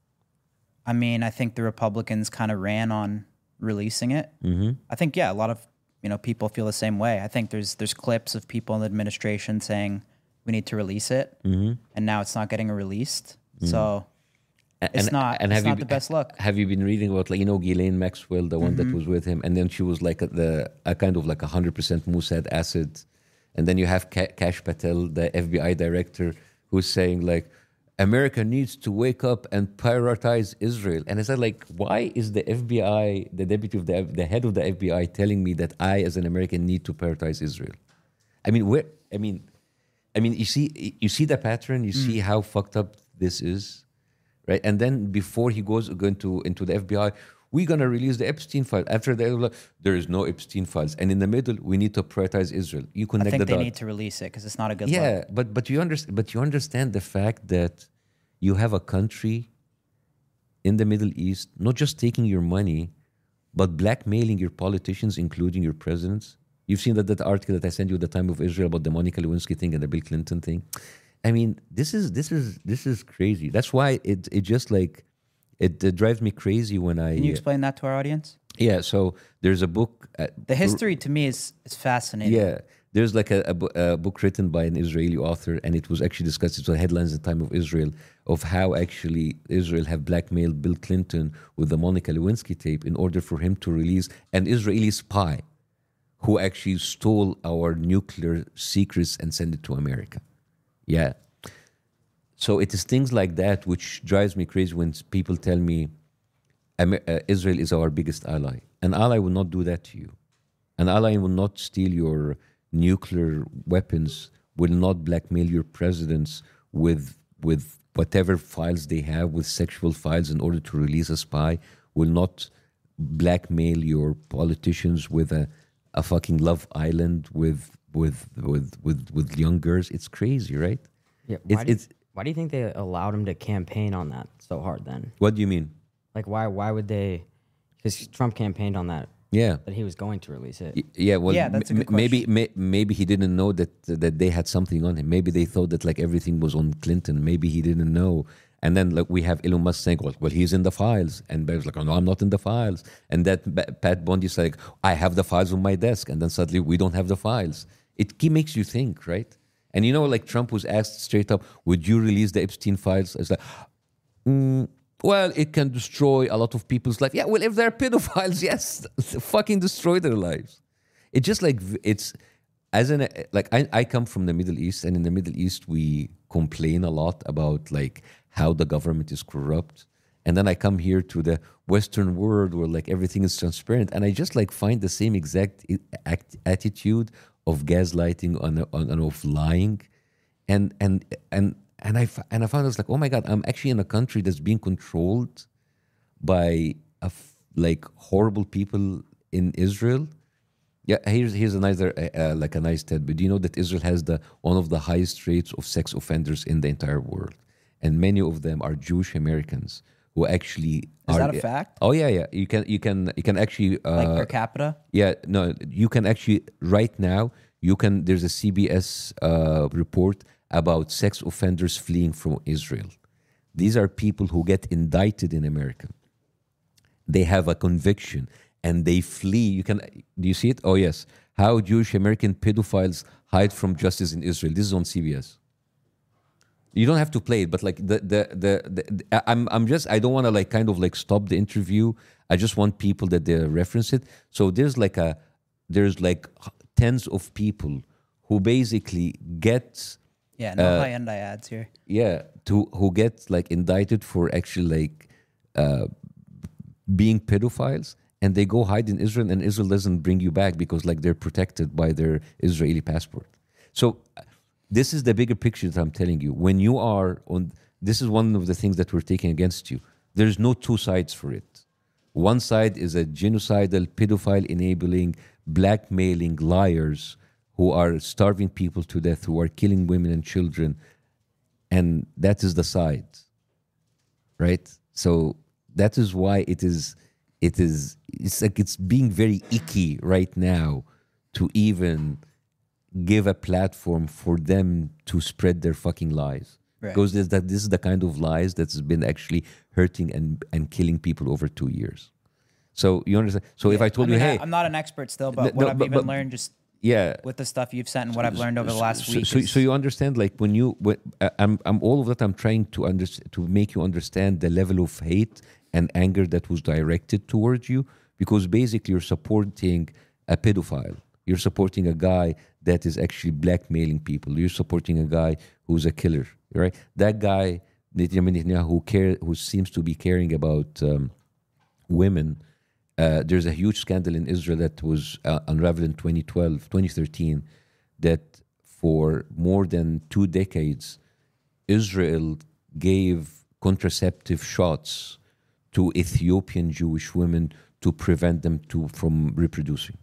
I mean, I think the Republicans kind of ran on releasing it. Mm-hmm. I think yeah, a lot of you know people feel the same way. I think there's there's clips of people in the administration saying we need to release it, mm-hmm. and now it's not getting released. Mm-hmm. So it's not it's have not you, the best look. Have you been reading about like you know Ghislaine Maxwell, the one Mm-hmm. that was with him, and then she was like a, the a kind of like a hundred percent Mossad asset, and then you have Ka- Kash Patel, the F B I director, who's saying like America needs to wake up and prioritize Israel. And I said like, why is the F B I, the deputy of the the head of the F B I, telling me that I as an American need to prioritize Israel? I mean, where? I mean, I mean, you see, you see the pattern. You see how fucked up this is. Right, and then before he goes going to into the F B I, we're gonna release the Epstein file. After that, there is no Epstein files, and in the middle, we need to prioritize Israel. You I connect think the they dots. need to release it because it's not a good Yeah, look. but but you understand. But you understand the fact that you have a country in the Middle East not just taking your money, but blackmailing your politicians, including your presidents. You've seen that that article that I sent you at the time of Israel about the Monica Lewinsky thing and the Bill Clinton thing. I mean, this is this is this is crazy. That's why it it just like it, uh, drives me crazy when I Can you explain that to our audience? yeah. So there's a book. Uh, The history to me is is fascinating. yeah, there's like a, a, bu- a book written by an Israeli author, and it was actually discussed. It was headlines in the time of Israel of how actually Israel have blackmailed Bill Clinton with the Monica Lewinsky tape in order for him to release an Israeli spy who actually stole our nuclear secrets and sent it to America. Yeah. So it is things like that which drives me crazy when people tell me Amer- uh, Israel is our biggest ally. An ally will not do that to you. An ally will not steal your nuclear weapons, will not blackmail your presidents with with whatever files they have, with sexual files in order to release a spy, will not blackmail your politicians with a, a fucking Love Island with with with with with young girls. It's crazy, right? Yeah, It's why do- it's Why do you think they allowed him to campaign on that so hard then? What do you mean? Like, why why would they? Because Trump campaigned on that, Yeah. that he was going to release it. Y- Yeah, well, Yeah, that's a m- good maybe may, maybe he didn't know that that they had something on him. Maybe they thought that like everything was on Clinton. Maybe he didn't know. And then like we have Elon Musk saying, "Well, well he's in the files," and Bear's like, "Oh no, I'm not in the files." And that Ba- Pat Bundy's like, "I have the files on my desk," and then suddenly we don't have the files. It ke- makes you think, right? And you know, like Trump was asked straight up, "Would you release the Epstein files?" It's like, mm, well, it can destroy a lot of people's life. Yeah, well, if they're pedophiles, yes, fucking destroy their lives. It's just like v- it's as an like I, I come from the Middle East, and in the Middle East we complain a lot about like how the government is corrupt, and then I come here to the Western world where like everything is transparent, and I just like find the same exact i- act, attitude of gaslighting on on, on of lying, and and and and I f- and I found I was like, oh my god, I'm actually in a country that's being controlled by a f- like horrible people in Israel. Yeah, here's here's a nice uh, uh, like a nice tidbit. Do you know that Israel has the one of the highest rates of sex offenders in the entire world, and many of them are Jewish Americans who actually Is are. that a fact? Oh yeah, yeah. You can you can you can actually uh, Like per capita? yeah, no, you can actually right now. You can. There's a C B S uh, report about sex offenders fleeing from Israel. These are people who get indicted in America. They have a conviction and they flee. You can. Do you see it? Oh yes. How Jewish American pedophiles hide from justice in Israel. This is on C B S. You don't have to play it, but like the the the, the, the I'm I'm just I don't want to like kind of like stop the interview. I just want people that they reference it. So there's like a there's like tens of people who basically get Yeah, no high end ads here. yeah to who get like indicted for actually like uh, being pedophiles, and they go hide in Israel, and Israel doesn't bring you back because like they're protected by their Israeli passport. So this is the bigger picture that I'm telling you. When you are on, this is one of the things that we're taking against you. There's no two sides for it. One side is a genocidal, pedophile enabling, blackmailing liars who are starving people to death, who are killing women and children. And that is the side, right? So that is why it is, it is, it's like it's being very icky right now to even give a platform for them to spread their fucking lies. Right. Because there's that this is the kind of lies that's been actually hurting and, and killing people over two years. So you understand? So if I told I mean, you, I, hey, I'm not an expert still, but No, what no, I've but- even but- learned just yeah, with the stuff you've sent and what I've learned over the last so, week. So, is- so you understand, like when you, when, uh, I'm, I'm all of that. I'm trying to understand to make you understand the level of hate and anger that was directed towards you, because basically you're supporting a pedophile. You're supporting a guy that is actually blackmailing people. You're supporting a guy who's a killer, right? That guy, Netanyahu, who care, who seems to be caring about um, women. Uh, there's a huge scandal in Israel that was uh, unraveled in twenty twelve, twenty thirteen, that for more than two decades, Israel gave contraceptive shots to Ethiopian Jewish women to prevent them to from reproducing.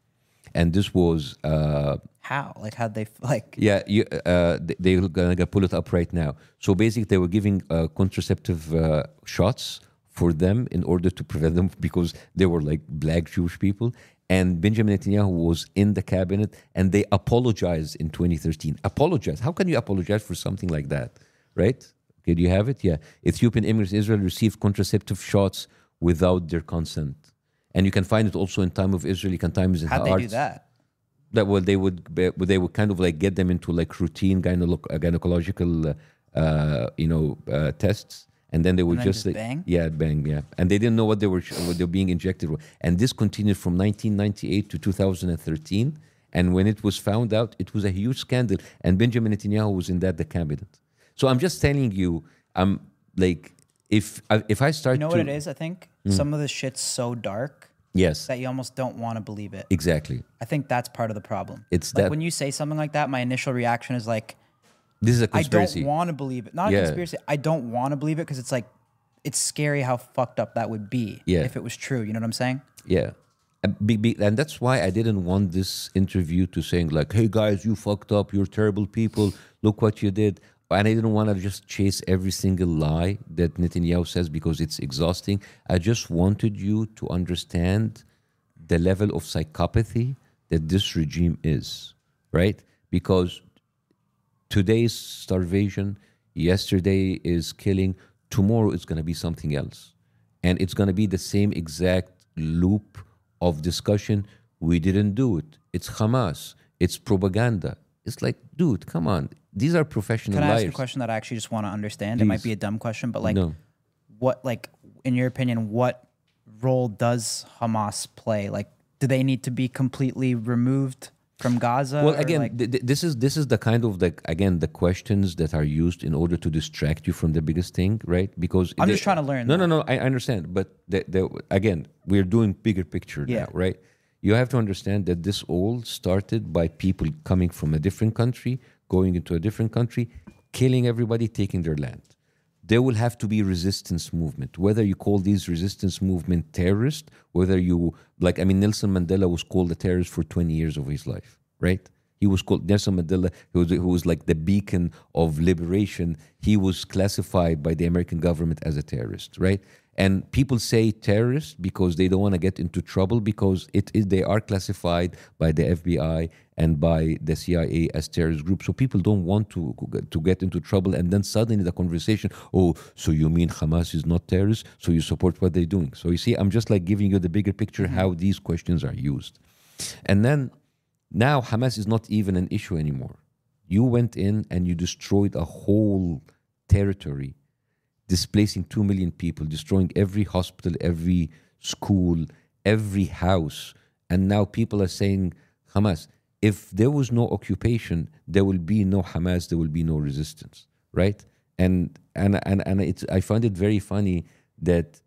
And this was uh, how? Like, how'd they, like, yeah, you, uh, they- they're gonna pull it up right now. So basically, they were giving uh, contraceptive uh, shots for them in order to prevent them because they were like black Jewish people. And Benjamin Netanyahu was in the cabinet, and they apologized in twenty thirteen. Apologize? How can you apologize for something like that, right? Okay, do you have it? Yeah. Ethiopian immigrants in Israel received contraceptive shots without their consent. And you can find it also in Time of Israel. You can find it in how'd they do Haaretz. that? That well, they would be, they would kind of like get them into like routine gyneco- uh, gynecological, uh, uh, you know, uh, tests, and then they would then just, just like, bang? yeah, bang, yeah, and they didn't know what they were what they were being injected with, and this continued from nineteen ninety-eight to two thousand thirteen, and when it was found out, it was a huge scandal, and Benjamin Netanyahu was in that the cabinet. So I'm just telling you, I'm like, if I- if I start, You know to, what it is, I think? Mm. Some of this shit's so dark yes, that you almost don't want to believe it. exactly. I think that's part of the problem. It's like that- when you say something like that, my initial reaction is like, This is a I conspiracy. don't want to believe it. Not Yeah. a conspiracy. I don't want to believe it because it's like, it's scary how fucked up that would be Yeah. if it was true. You know what I'm saying? Yeah. And be- be- and that's why I didn't want this interview to saying like, hey guys, you fucked up, you're terrible people, look what you did. and I didn't want to just chase every single lie that Netanyahu says because it's exhausting. I just wanted you to understand the level of psychopathy that this regime is, right? Because today's starvation, yesterday is killing, tomorrow it's going to be something else. And it's going to be the same exact loop of discussion. We didn't do it. It's Hamas. It's propaganda. It's like, dude, come on. These are professional Can I liars. ask you a question that I actually just want to understand? It might Please. be a dumb question, but like, No. what, like, in your opinion, what role does Hamas play? Like, do they need to be completely removed from Gaza? Well, or, again, like- th- th- this is this is the kind of the again the questions that are used in order to distract you from the biggest thing, right? Because I'm they- just trying to learn No, no, that. no. I understand, but the, the, again, we're doing bigger picture Yeah. now, right? You have to understand that this all started by people coming from a different country, going into a different country, killing everybody, taking their land. There will have to be resistance movement, whether you call these resistance movement terrorist, whether you, like, I mean, Nelson Mandela was called a terrorist for twenty years of his life, right? He was called Nelson Mandela, who was, who was like the beacon of liberation. He was classified by the American government as a terrorist, right? And people say terrorist because they don't want to get into trouble because it is they are classified by the F B I and by the C I A as terrorist groups. So people don't want to to get into trouble. And then suddenly the conversation, oh, so you mean Hamas is not terrorist? So you support what they're doing? So you see, I'm just like giving you the bigger picture how these questions are used. And then now Hamas is not even an issue anymore. You went in and you destroyed a whole territory, displacing two million people, destroying every hospital, every school, every house. And now people are saying, Hamas, if there was no occupation, there will be no Hamas, there will be no resistance, right? And and and, and it's, I find it very funny that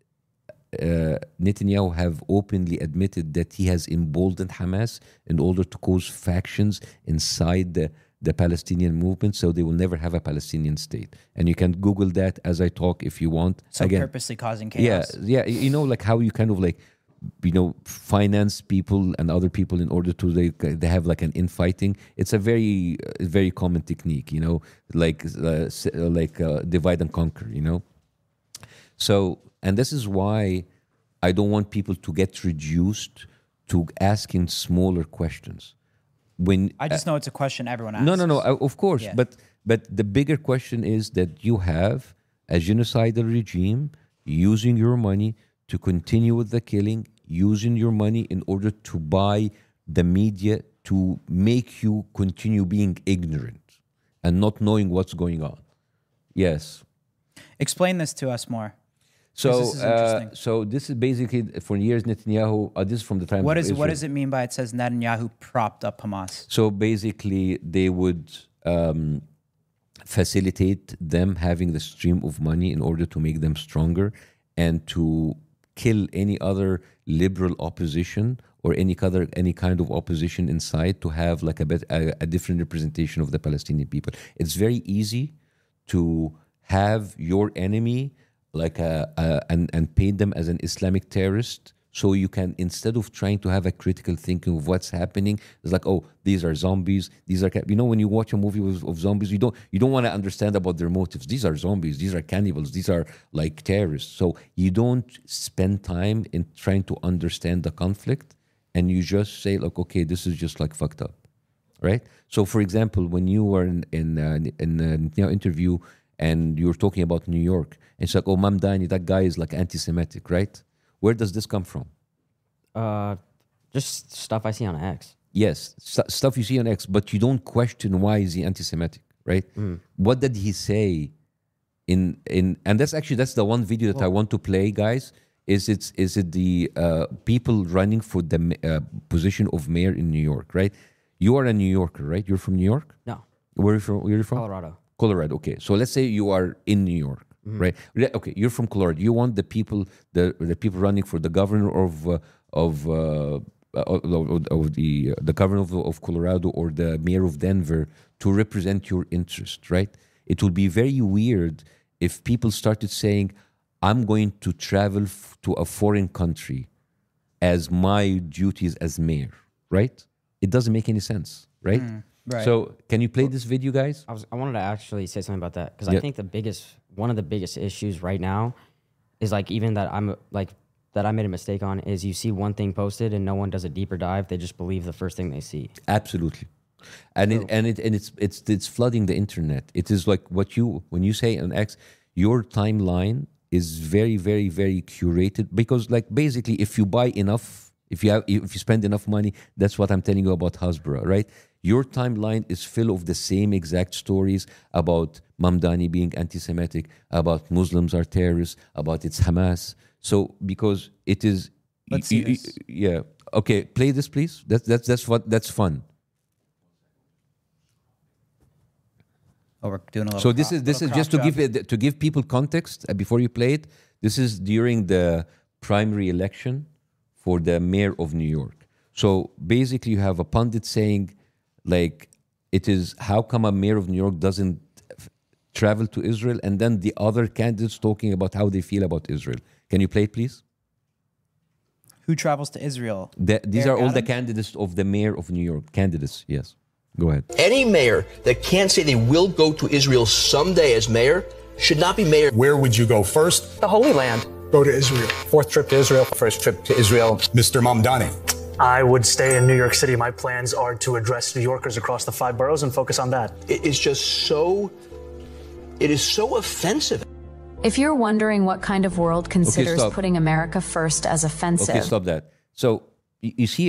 uh, Netanyahu have openly admitted that he has emboldened Hamas in order to cause factions inside the the Palestinian movement, so they will never have a Palestinian state. And you can Google that as I talk if you want. so Again, purposely causing yeah, chaos. yeah, you know, like how you kind of like, you know, finance people and other people in order to they, they have like an infighting. It's a very uh, very common technique, you know, like uh, s- uh, like uh, divide and conquer, you know. So, and this is why I don't want people to get reduced to asking smaller questions. When I just know it's a question everyone asks. no, no, no. uh, Of course, Yeah. but but the bigger question is that you have a genocidal regime using your money to continue with the killing, using your money in order to buy the media to make you continue being ignorant and not knowing what's going on. Yes. Explain this to us more. So, this is uh, interesting. so this is basically for years Netanyahu. Uh, this is from the time. What of is what Israel. does it mean by it says Netanyahu propped up Hamas? So basically, they would um, facilitate them having the stream of money in order to make them stronger and to kill any other liberal opposition or any other any kind of opposition inside to have like a bit a, a different representation of the Palestinian people. It's very easy to have your enemy like a, a and and paint them as an Islamic terrorist. So you can, instead of trying to have a critical thinking of what's happening, it's like, oh, these are zombies. These are, ca-" you know, when you watch a movie of, of zombies, you don't you don't want to understand about their motives. These are zombies. These are cannibals. These are like terrorists. So you don't spend time in trying to understand the conflict, and you just say, like, okay, this is just like fucked up, right? So, for example, when you were in in, uh, in a you know, interview and you were talking about New York, and it's like, oh, Mamdani, that guy is like anti-Semitic, right? Where does this come from? Uh, just stuff I see on X. Yes, st- stuff you see on X, but you don't question why is he anti-Semitic, right? What did he say in in? And that's actually that's the one video that I want to play, guys. Is it is it the uh, people running for the ma- uh, position of mayor in New York, right? You are a New Yorker, right? You're from New York. No, Where are you from? Where are you from? Colorado. Colorado. Okay, so let's say you are in New York, right? Re- Okay, you're from Colorado. You want the people, the the people running for the governor of uh, of, uh, of of of the uh, the governor of, of Colorado or the mayor of Denver to represent your interest, right? It would be very weird if people started saying, "I'm going to travel f- to a foreign country as my duties as mayor," right? It doesn't make any sense, right? Right. So can you play this video, guys? I was I wanted to actually say something about that because Yeah. I think the biggest one of the biggest issues right now is like even that I'm like that I made a mistake on is you see one thing posted and no one does a deeper dive. They just believe the first thing they see. Absolutely. And it, and it and it's it's it's flooding the internet. It is like what you when you say an X, your timeline is very very very curated because like basically if you buy enough, if you have if you spend enough money, that's what I'm telling you about Hasbro, right? Your timeline is full of the same exact stories about Mamdani being anti-Semitic, about Muslims are terrorists, about it's Hamas. So because it is, Let's y- see y- this. yeah. Okay, play this, please. That's that's that's what that's fun. Oh, we're doing a little. So this crop- is this is little just to crop give job. it to give people context uh, before you play it. This is during the primary election for the mayor of New York. So basically, you have a pundit saying, like, it is how come a mayor of New York doesn't f- travel to Israel, and then the other candidates talking about how they feel about Israel. Can you play it, please? Who travels to Israel? The, these Eric are all the Adams? candidates of the mayor of New York. Candidates, yes. Go ahead. Any mayor that can't say they will go to Israel someday as mayor should not be mayor. Where would you go first? The Holy Land. Go to Israel. Fourth trip to Israel. First trip to Israel. Mister Mamdani. I would stay in New York City. My plans are to address New Yorkers across the five boroughs and focus on that. It is just so, it is so offensive. If you're wondering what kind of world considers stop. putting America first as offensive, Okay, stop that. So you, you see,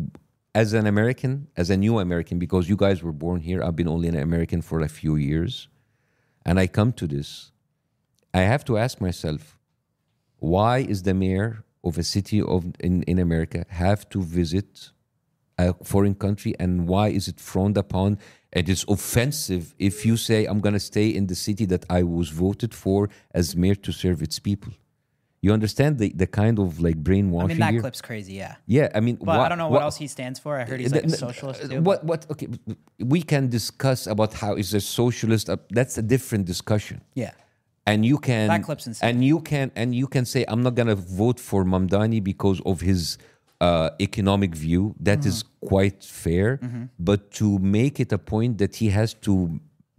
as an American, as a new American, because you guys were born here, I've been only an American for a few years, and I come to this, I have to ask myself, why is the mayor of a city of in, in America have to visit a foreign country, and why is it frowned upon? It is offensive if you say, I'm going to stay in the city that I was voted for as mayor to serve its people. You understand the, the kind of like brainwashing I mean, that here? clip's crazy. Yeah. Yeah, I mean, But wha- I don't know what, wha- else he stands for. I heard he's like a the- socialist uh, too. What? What? Okay, we can discuss about how is a socialist. Uh, that's a different discussion. Yeah. And you can That clip's insane. And you can and you can say I'm not gonna vote for Mamdani because of his uh, economic view. That Mm-hmm. is quite fair. But to make it a point that he has to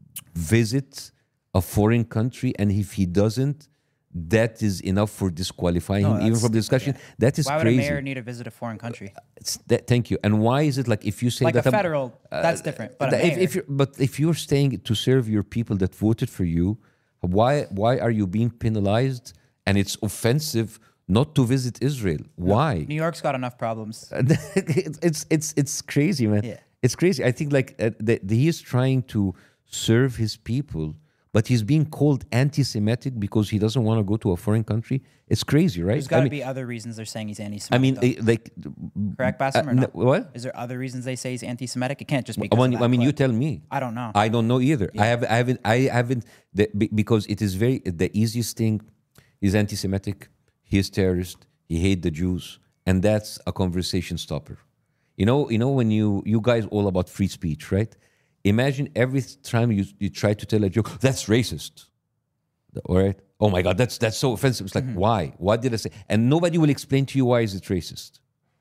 visit a foreign country, and if he doesn't, that is enough for disqualifying No, him, even that's from the stupid, discussion. yeah. That is Why would crazy. a mayor need to visit a foreign country? It's that, thank you. And why is it like if you say Like that a I'm- federal, that's different. But a that if, mayor, if you're, but if you're staying to serve your people that voted for you, why why are you being penalized? And it's offensive not to visit Israel. Why? New York's got enough problems. it's, it's it's it's crazy, man. Yeah. It's crazy. I think like uh, the, the, he is trying to serve his people, but he's being called anti-Semitic because he doesn't want to go to a foreign country. It's crazy, right? There's got to I mean, be other reasons they're saying he's I anti-Semitic. mean, though. eh, like, correct, Bassem, uh, or no, not? what? Is there other reasons they say he's anti-Semitic? It can't just be. I mean, Of I mean, that you clip. tell me. I don't know. I don't know either. I have, I haven't, I haven't, the, be- because it is very the easiest thing. He's anti-Semitic. He is terrorist. He hate the Jews, and that's a conversation stopper. You know, you know when you you guys all about free speech, right? Imagine every time you you try to tell a joke that's racist. All right. Oh my God, that's that's so offensive. It's like why? What did I say? And nobody will explain to you why is it racist.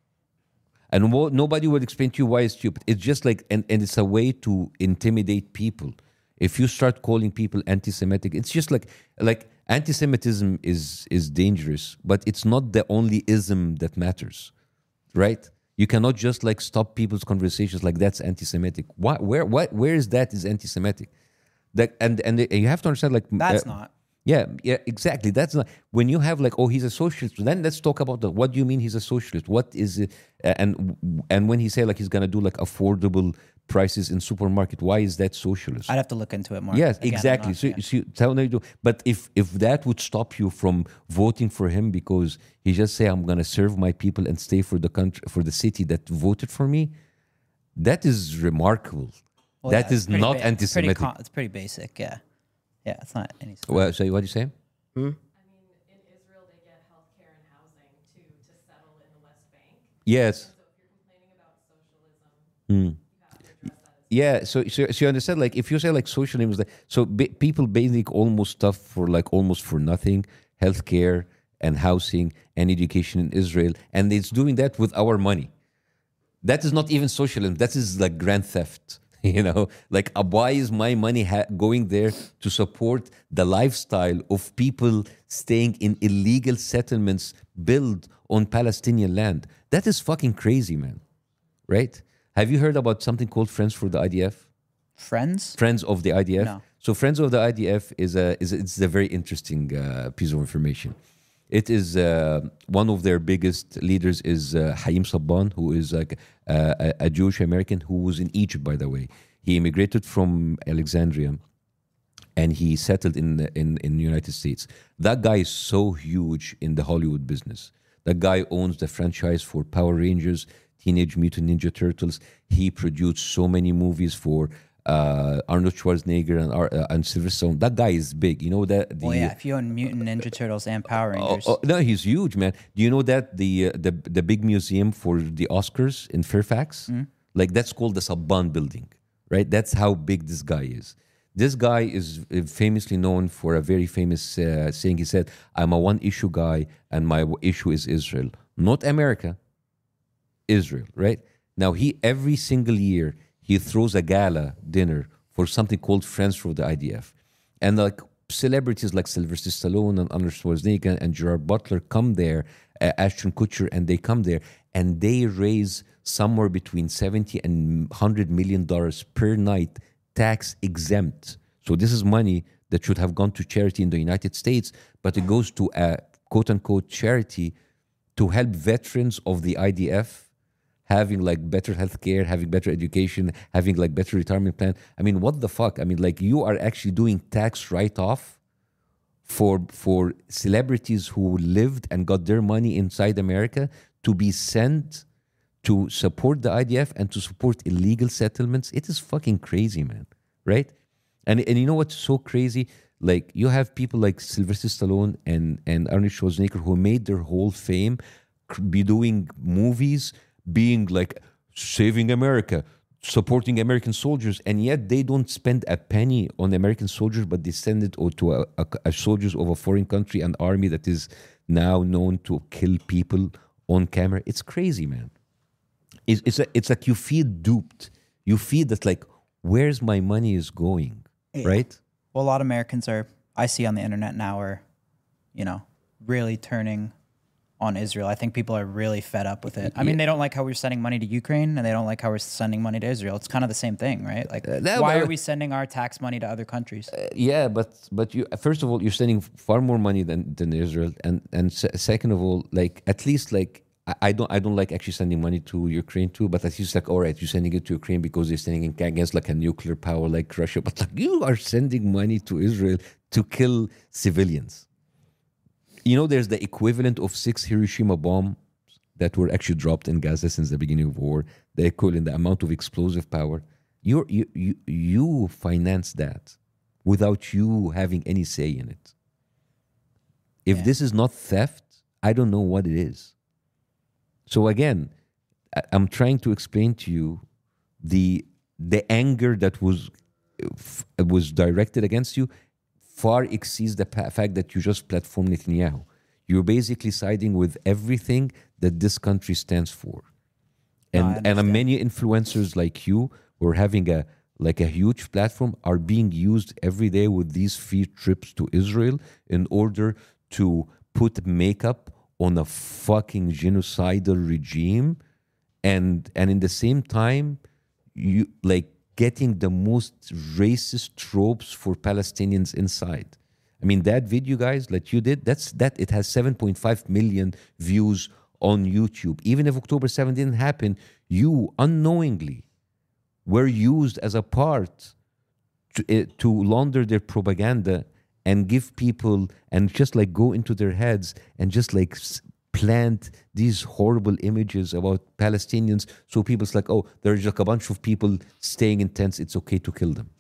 And wo- nobody will explain to you why it's stupid. It's just like, and, and it's a way to intimidate people. If you start calling people anti-Semitic, it's just like, like anti-Semitism is is dangerous, but it's not the only ism that matters, right? You cannot just like stop people's conversations like that's anti-Semitic. Why? Where? What? Where is that is anti-Semitic? That and and you have to understand like That's uh, not. Yeah, yeah, exactly. That's not when you have like, oh, he's a socialist. Then let's talk about the, what do you mean he's a socialist? What is it? Uh, and and when he say like he's gonna do like affordable prices in supermarket, why is that socialist? I'd have to look into it more. Yes, Again, I'm exactly. not- So, yeah. so you tell them to do. But if if that would stop you from voting for him because he just say I'm gonna serve my people and stay for the country for the city that voted for me, that is remarkable. Well, that yeah, is it's pretty not ba- it's pretty anti-Semitic. con- It's pretty basic. Yeah. Yeah. It's not any. Well, so what do you say? I mean, in Israel, they get healthcare and housing to, to settle in the West Bank. Yes. So if you're complaining about socialism, you have to address that as Yeah, so, so so you understand, like if you say like socialism is like so ba- people basic almost stuff for like almost for nothing, healthcare and housing and education in Israel, and it's doing that with our money. That is not even socialism. That is like grand theft. You know, like uh, why is my money ha- going there to support the lifestyle of people staying in illegal settlements built on Palestinian land? That is fucking crazy, man. Right? Have you heard about something called Friends for the I D F? Friends? Friends of the I D F. No. So Friends of the I D F is a is a, it's a very interesting uh, piece of information. It is uh, one of their biggest leaders is uh, Haim Sabban, who is like uh, a, a Jewish American who was in Egypt, by the way. He immigrated from Alexandria, and he settled in the, in in the United States. That guy is so huge in the Hollywood business. That guy owns the franchise for Power Rangers, Teenage Mutant Ninja Turtles. He produced so many movies for uh, Arnold Schwarzenegger and Ar- uh, and Sylvester Stallone. That guy is big. You know that. The, Well, yeah, if you own Mutant Ninja Turtles and Power Oh, Rangers. oh, no, he's huge, man. Do you know that the uh, the the big museum for the Oscars in Fairfax, like that's called the Sabban Building, right? That's how big this guy is. This guy is uh, famously known for a very famous uh, saying. He said, "I'm a one-issue guy, and my w- issue is Israel, not America, Israel." Right now, he every single year he throws a gala dinner for something called Friends for the I D F, and like celebrities like Sylvester Stallone and Arnold Schwarzenegger and Gerard Butler come there, uh, Ashton Kutcher, and they come there and they raise somewhere between seventy and one hundred million dollars per night, tax exempt. So this is money that should have gone to charity in the United States, but it goes to a quote unquote charity to help veterans of the I D F having like better healthcare, having better education, having like better retirement plan. I mean, what the fuck? I mean, like you are actually doing tax write-off for for celebrities who lived and got their money inside America to be sent to support the I D F and to support illegal settlements. It is fucking crazy, man. Right? And and you know what's so crazy? Like you have people like Sylvester Stallone and and Arnold Schwarzenegger who made their whole fame cr- be doing movies, being like saving America, supporting American soldiers, and yet they don't spend a penny on American soldiers, but they send it to a, a, a soldiers of a foreign country, an army that is now known to kill people on camera. It's crazy, man. It's it's, a, it's like you feel duped. You feel that like, where's my money is going, Yeah. right? Well, a lot of Americans are, I see on the internet now, are, you know, really turning on Israel. I think people are really fed up with it. I mean, they don't like how we're sending money to Ukraine, and they don't like how we're sending money to Israel. It's kind of the same thing, right? Like, no, why but- are we sending our tax money to other countries? Yeah, but but you first of all you're sending far more money than, than Israel, and and se- second of all, like at least like I, I don't I don't like actually sending money to Ukraine too, but at least like all right, you're sending it to Ukraine because they're sending it against like a nuclear power like Russia, but like you are sending money to Israel to kill civilians. You know, there's the equivalent of six Hiroshima bombs that were actually dropped in Gaza since the beginning of war. The equivalent, the amount of explosive power. You're, you you you finance that without you having any say in it. If Yeah. this is not theft, I don't know what it is. So again, I- I'm trying to explain to you the the anger that was f- was directed against you far exceeds the pa- fact that you just platform Netanyahu. You're basically siding with everything that this country stands for. No, I And and uh, understand. many influencers like you who are having a like a huge platform are being used every day with these free trips to Israel in order to put makeup on a fucking genocidal regime, and and in the same time you like getting the most racist tropes for Palestinians inside. I mean, that video, guys, that you did, that's that it has seven point five million views on YouTube. Even if October seventh didn't happen, you unknowingly were used as a part to, uh, to launder their propaganda and give people and just like go into their heads and just like s- plant these horrible images about Palestinians. So people's like, oh, there's like a bunch of people staying in tents. It's okay to kill them.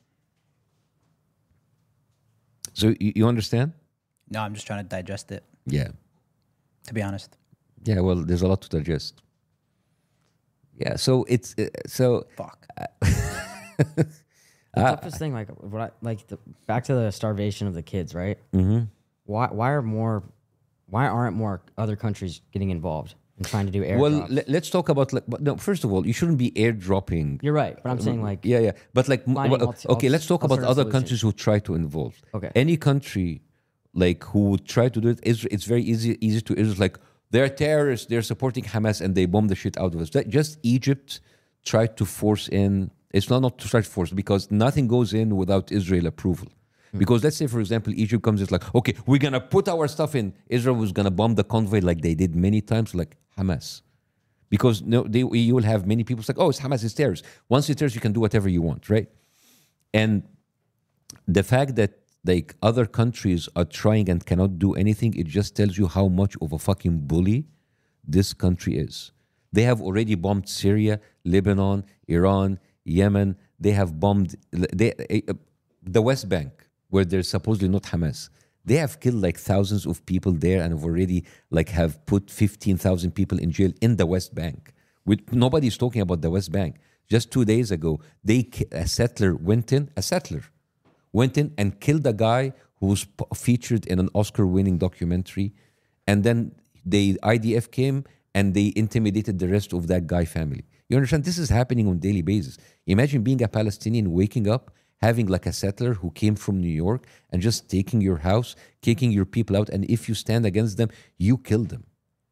So you, you understand? No, I'm just trying to digest it, Yeah. to be honest. Yeah. Well, there's a lot to digest. Yeah. So it's uh, so Fuck. The toughest thing, like what I, like the, back to the starvation of the kids, right? Mm-hmm. Why why are more why aren't more other countries getting involved? and trying to do airdrops. Well, le- let's talk about like. but No, first of all, you shouldn't be airdropping. You're right, but I'm saying like Yeah, yeah. But like, m- finding well, alter- okay, let's talk about alternative other solutions. countries who try to involve. Okay. Any country, like who would try to do it, is it's very easy easy to. It's like they're terrorists. They're supporting Hamas and they bomb the shit out of us. That, just Egypt tried to force in. It's not not to try to force because nothing goes in without Israel approval. Because let's say, for example, Egypt comes, it's like, okay, we're going to put our stuff in. Israel was going to bomb the convoy like they did many times, like Hamas. Because no, they, you will have many people it's like, oh, it's Hamas, it's terrorists. Once it's terrorists, you can do whatever you want, right? And the fact that like other countries are trying and cannot do anything, it just tells you how much of a fucking bully this country is. They have already bombed Syria, Lebanon, Iran, Yemen. They have bombed they, uh, the West Bank, where there's supposedly not Hamas. They have killed like thousands of people there and have already like have put fifteen thousand people in jail in the West Bank. With, nobody's talking about the West Bank. Just two days ago, they a settler went in, a settler went in and killed a guy who was p- featured in an Oscar-winning documentary. And then the I D F came and they intimidated the rest of that guy family. You understand? This is happening on a daily basis. Imagine being a Palestinian waking up having like a settler who came from New York and just taking your house, kicking your people out, and if you stand against them, you kill them.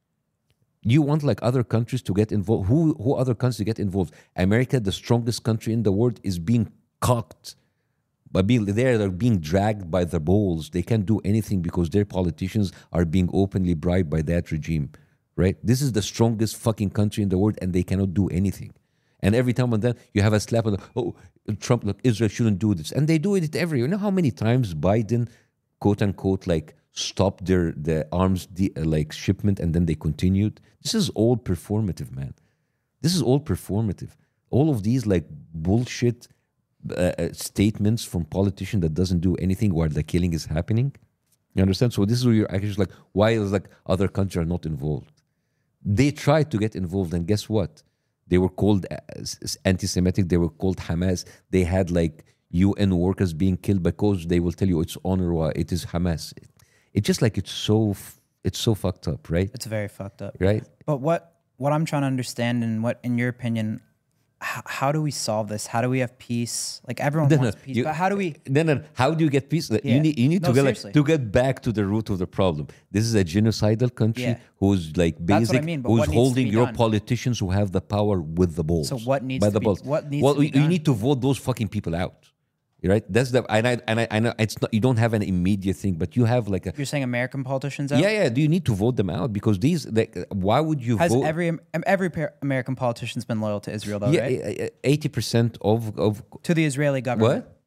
You want like other countries to get involved. Who who other countries to get involved? America, the strongest country in the world, is being cocked. But being there, they're being dragged by the balls. They can't do anything because their politicians are being openly bribed by that regime, right? This is the strongest fucking country in the world, and they cannot do anything. And every time and then you have a slap on the, oh, Trump, look, Israel shouldn't do this. And they do it every, you know how many times Biden, quote unquote, like stopped their, their arms de- like shipment and then they continued? This is all performative, man. This is all performative. All of these like bullshit uh, uh, statements from politicians that doesn't do anything while the killing is happening. You understand? So this is where you're actually like, why is like other countries are not involved? They tried to get involved and guess what? They were called anti-Semitic. They were called Hamas. They had like U N workers being killed because they will tell you it's UNRWA, it is Hamas. It, it's just like it's so it's so fucked up, right? It's very fucked up, right? But what what I'm trying to understand, and what, in your opinion, how, how do we solve this? How do we have peace? Like everyone No, wants no, peace, you- but how do we? Then, then how do you get peace? Yeah. You need you need No, to get seriously. like, to get back to the root of the problem. This is a genocidal country Yeah. who's like That's what I basic, mean, but who's what needs to holding be your done? politicians who have the power with the balls. So what needs by to the be- balls. what needs well, to be you, you done? need to vote those fucking people out. Right? That's the and I and I, I know it's not you don't have an immediate thing, but you have like a You're saying American politicians out? yeah yeah. Do you need to vote them out because these like why would you Has vote? every every par- American politician's been loyal to Israel, though, yeah, right? eighty percent of of To the Israeli government. what?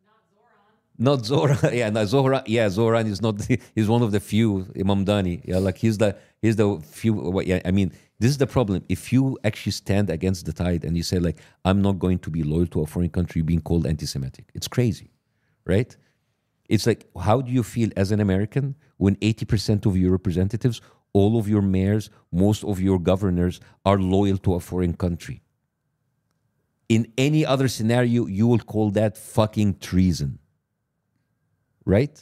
Not Zoran. Yeah, no, Zoran. Yeah, Zoran is not. He's one of the few. Imam Dani. Yeah, like he's the he's the few. what- Yeah, I mean, this is the problem. If you actually stand against the tide and you say like, I'm not going to be loyal to a foreign country, being called anti-Semitic, it's crazy, right? It's like, how do you feel as an American when eighty percent of your representatives, all of your mayors, most of your governors are loyal to a foreign country? In any other scenario, you will call that fucking treason. Right?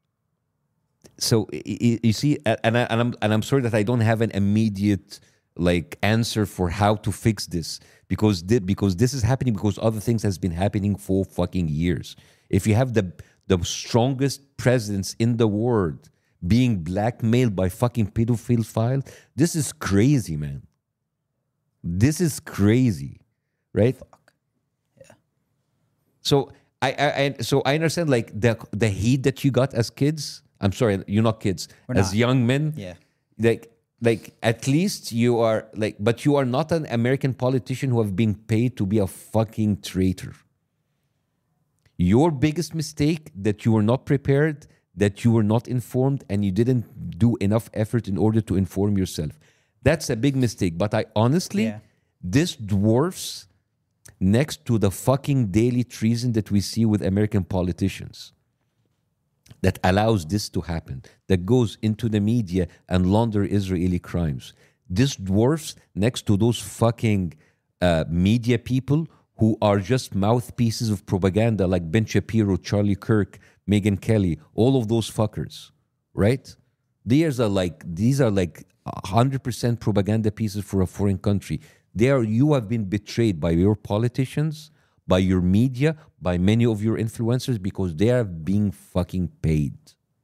So y- y- you see, a- and, I, and I'm and I'm sorry that I don't have an immediate like answer for how to fix this because thi- because this is happening because other things has been happening for fucking years. If you have the the strongest presidents in the world being blackmailed by fucking pedophile file, this is crazy, man. This is crazy, right? So I, I, I so I understand like the the heat that you got as kids. I'm sorry, you're not kids. We're as not. young men, Yeah. like like at least you are like, but you are not an American politician who have been paid to be a fucking traitor. Your biggest mistake that you were not prepared, that you were not informed, and you didn't do enough effort in order to inform yourself. That's a big mistake. But I honestly, Yeah. this dwarfs next to the fucking daily treason that we see with American politicians that allows this to happen, that goes into the media and launder Israeli crimes. This dwarfs next to those fucking uh, media people who are just mouthpieces of propaganda like Ben Shapiro, Charlie Kirk, Megyn Kelly, all of those fuckers, right? These are like these are like one hundred percent propaganda pieces for a foreign country. They are you have been betrayed by your politicians, by your media, by many of your influencers because they are being fucking paid.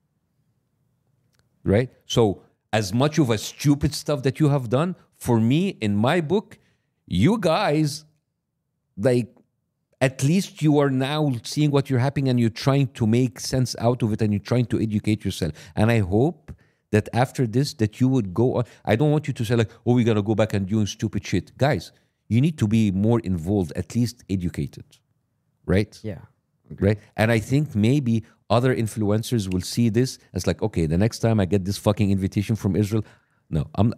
Right? So as much of a stupid stuff that you have done, for me, in my book, you guys, like, at least you are now seeing what you're happening and you're trying to make sense out of it and you're trying to educate yourself. And I hope that after this, that you would go on. I don't want you to say like, oh, we're going to go back and doing stupid shit. Guys, you need to be more involved, at least educated. Right? Yeah. Right? And I think maybe other influencers will see this as like, okay, the next time I get this fucking invitation from Israel, no, I'm,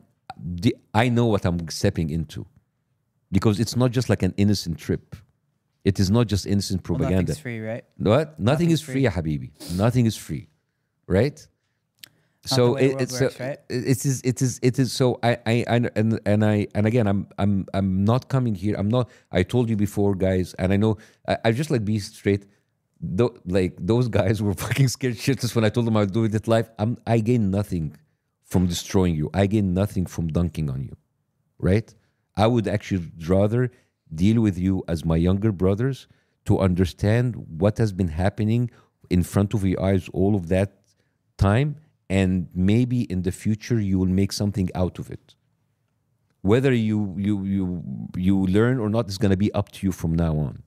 I know what I'm stepping into. Because it's not just like an innocent trip. It is not just innocent propaganda. Well, nothing's free, right? What? Nothing Nothing's is free, free. ya habibi. Nothing is free, right? Not So the way the it, world it's works, so, right? it is it is it is so I I, I and and I and again I'm I'm I'm not coming here. I'm not. I told you before, guys, and I know I, I just like be straight. Though, like those guys were fucking scared shitless when I told them I would do it live. I'm I gain nothing from destroying you. I gain nothing from dunking on you, right? I would actually rather deal with you as my younger brothers to understand what has been happening in front of your eyes all of that time, and maybe in the future you will make something out of it. Whether you you you you learn or not is going to be up to you from now on.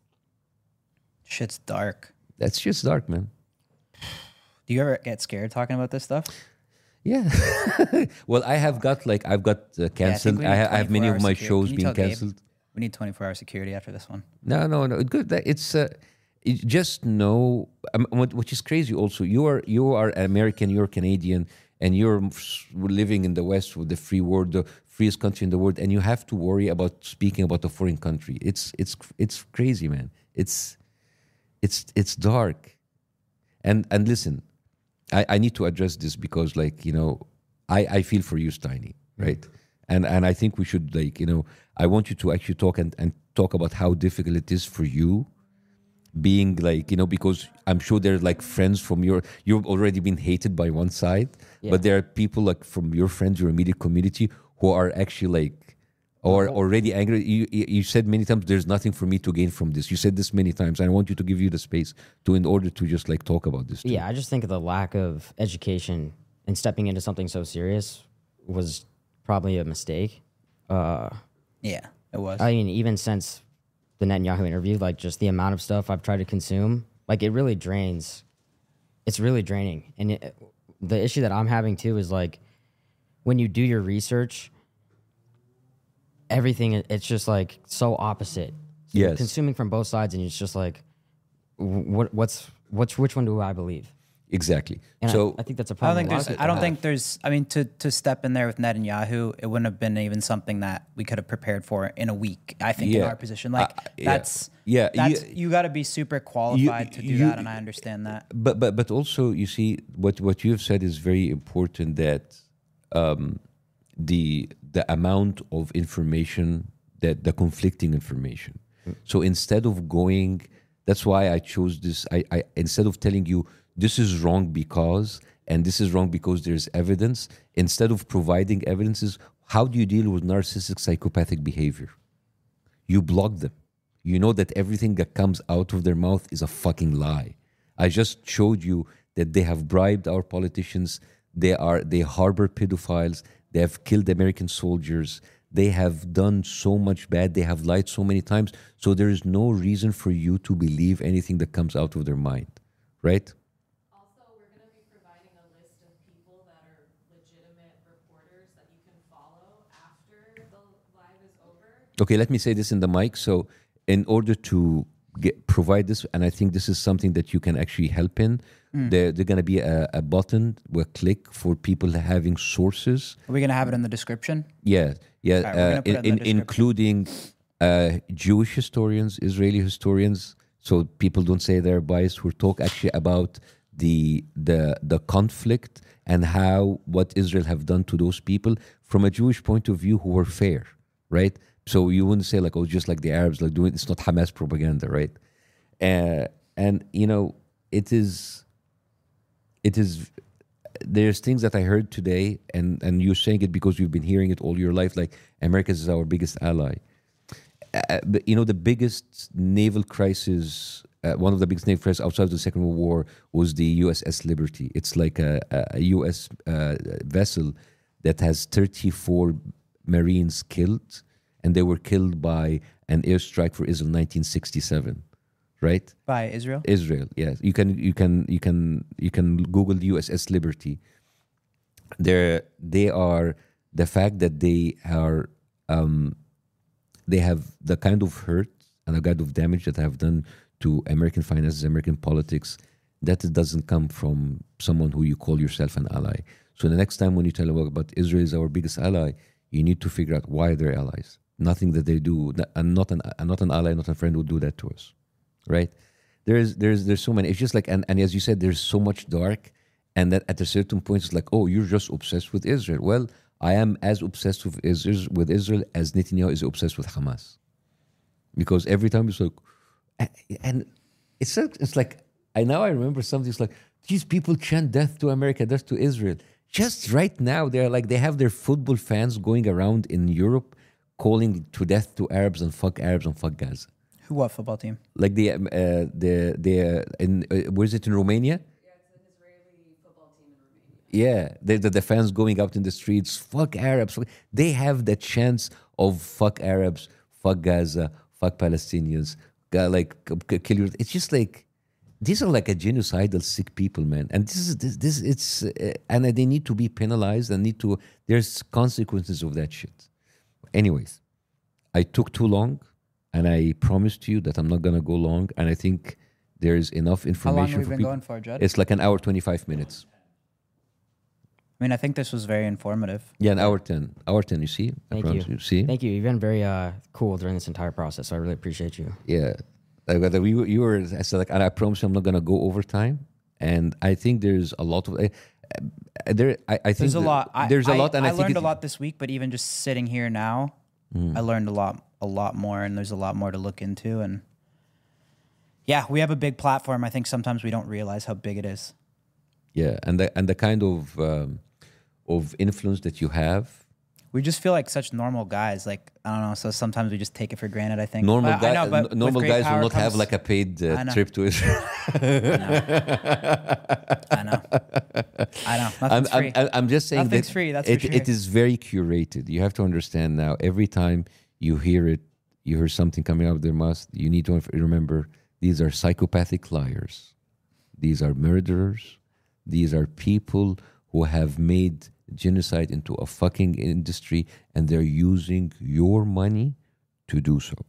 Shit's dark. That's just dark, man. Do you ever get scared talking about this stuff? Yeah. Well, I have got like I've got uh, canceled. we I, need ha- I have many of twenty-four my hour security. shows Can you being tell Gabe? canceled. We need twenty-four hour security after this one. No, no, no. Good. That- It's uh, it- just know, um, what- which is crazy. Also, you are you are American, you're Canadian, and you're s- living in the West with the free world, the freest country in the world, and you have to worry about speaking about a foreign country. It's it's it's crazy, man. It's it's it's dark. And and listen, I, I need to address this because, like, you know, I, I feel for you, Steiny, right? Mm-hmm. And and I think we should, like, you know, I want you to actually talk and, and talk about how difficult it is for you being, like, you know, because I'm sure there are like friends from your, you've already been hated by one side, yeah. But there are people like from your friends, your immediate community who are actually like, or already angry. You, you said many times, there's nothing for me to gain from this. You said this many times, and I want you to give you the space to, in order to just like talk about this too. Yeah, I just think the lack of education and stepping into something so serious was probably a mistake. Uh, yeah, it was. I mean, even since the Netanyahu interview, like just the amount of stuff I've tried to consume, like it really drains. It's really draining. And it, the issue that I'm having too is like when you do your research, everything, it's just like so opposite. So yes. You're consuming from both sides, and it's just like, what, what's, what's, which one do I believe? Exactly. And so I, I think that's a I don't problem. think there's. I don't think there's. I mean, to to step in there with Netanyahu, it wouldn't have been even something that we could have prepared for in a week. I think yeah. in our position, like uh, that's yeah, yeah. that's you, you got to be super qualified you, to do you, that, and I understand that. But but but also, you see, what what you have said is very important. That um, the the amount of information, that the conflicting information. Mm. So instead of going, that's why I chose this. I, I instead of telling you, this is wrong because, and this is wrong because there's evidence, instead of providing evidences, how do you deal with narcissistic psychopathic behavior? You block them. You know that everything that comes out of their mouth is a fucking lie. I just showed you that they have bribed our politicians. They are they harbor pedophiles. They have killed American soldiers. They have done so much bad. They have lied so many times. So there is no reason for you to believe anything that comes out of their mind, right? Okay, let me say this in the mic. So in order to get, provide this, and I think this is something that you can actually help in, mm. there, there's going to be a, a button, a click for people having sources. Are we going to have it in the description? Yeah, yeah, right, uh, in, in, in including uh, Jewish historians, Israeli historians, so people don't say they're biased, who talk actually about the the the conflict and how what Israel have done to those people from a Jewish point of view who were fair, right? So you wouldn't say like, oh, just like the Arabs like doing, it's not Hamas propaganda, right? Uh, and you know, it is, it is, there's things that I heard today, and and you're saying it because you've been hearing it all your life. Like America is our biggest ally. Uh, but you know, the biggest naval crisis, uh, one of the biggest naval crises outside of the Second World War was the U S S Liberty. It's like a, a U S uh, vessel that has thirty-four Marines killed, and they were killed by an airstrike for Israel in nineteen sixty-seven, right? By Israel? Israel, yes. You can you can you can you can Google the U S S Liberty. They're, they are the fact that they are um, they have the kind of hurt and the kind of damage that have done to American finances, American politics, that it doesn't come from someone who you call yourself an ally. So the next time when you tell them about Israel is our biggest ally, you need to figure out why they're allies. Nothing that they do, and not an and not an ally, not a friend would do that to us, right? There's there's there's so many. It's just like and, and as you said, there's so much dark, and that at a certain point it's like, oh, you're just obsessed with Israel. Well, I am as obsessed with Israel with Israel as Netanyahu is obsessed with Hamas, because every time it's like, and it's it's like I now I remember something. It's like these people chant death to America, death to Israel. Just right now, they're like they have their football fans going around in Europe, calling to death to Arabs and fuck Arabs and fuck Gaza. Who, what football team? Like the um, uh, the the uh, in uh, where is it in Romania? Yeah, it's an Israeli football team in Romania. Yeah, the, the the fans going out in the streets, fuck Arabs. Fuck, they have the chance of fuck Arabs, fuck Gaza, fuck Palestinians, uh, like kill your. It's just like. These are like a genocidal sick people, man, and this is this, this it's uh, and they need to be penalized and need to. There's consequences of that shit. Anyways, I took too long, and I promised you that I'm not gonna go long, and I think there's enough information. How long have we for been people. going for, Judd? It's like an hour twenty-five minutes. I mean, I think this was very informative. Yeah, an hour ten. Hour ten. You see? I Thank promise you. See? Thank you. You've been very uh, cool during this entire process. So I really appreciate you. Yeah. Like, whether you, you were, I said, like, and I promise you I'm not going to go over time. And I think there's a lot of, uh, there, I, I think There's a that- lot. I, there's a I, lot. And I, I think learned it- a lot this week, but even just sitting here now, I learned a lot, a lot more, and there's a lot more to look into. And yeah, we have a big platform. I think sometimes we don't realize how big it is. Yeah. And the, and the kind of, um, of influence that you have. We just feel like such normal guys. Like, I don't know. So sometimes we just take it for granted, I think. Normal, But guy, I know, but n- normal with great guys will power not have comes- like a paid uh, I know. trip to Israel. I know. I know. I'm, Nothing's I'm, free. I'm- I'm just saying Nothing's that free, that's for it, sure. it is very curated. You have to understand now, every time you hear it, you hear something coming out of their mouth, you need to remember these are psychopathic liars. These are murderers. These are people who have made genocide into a fucking industry, and they're using your money to do so.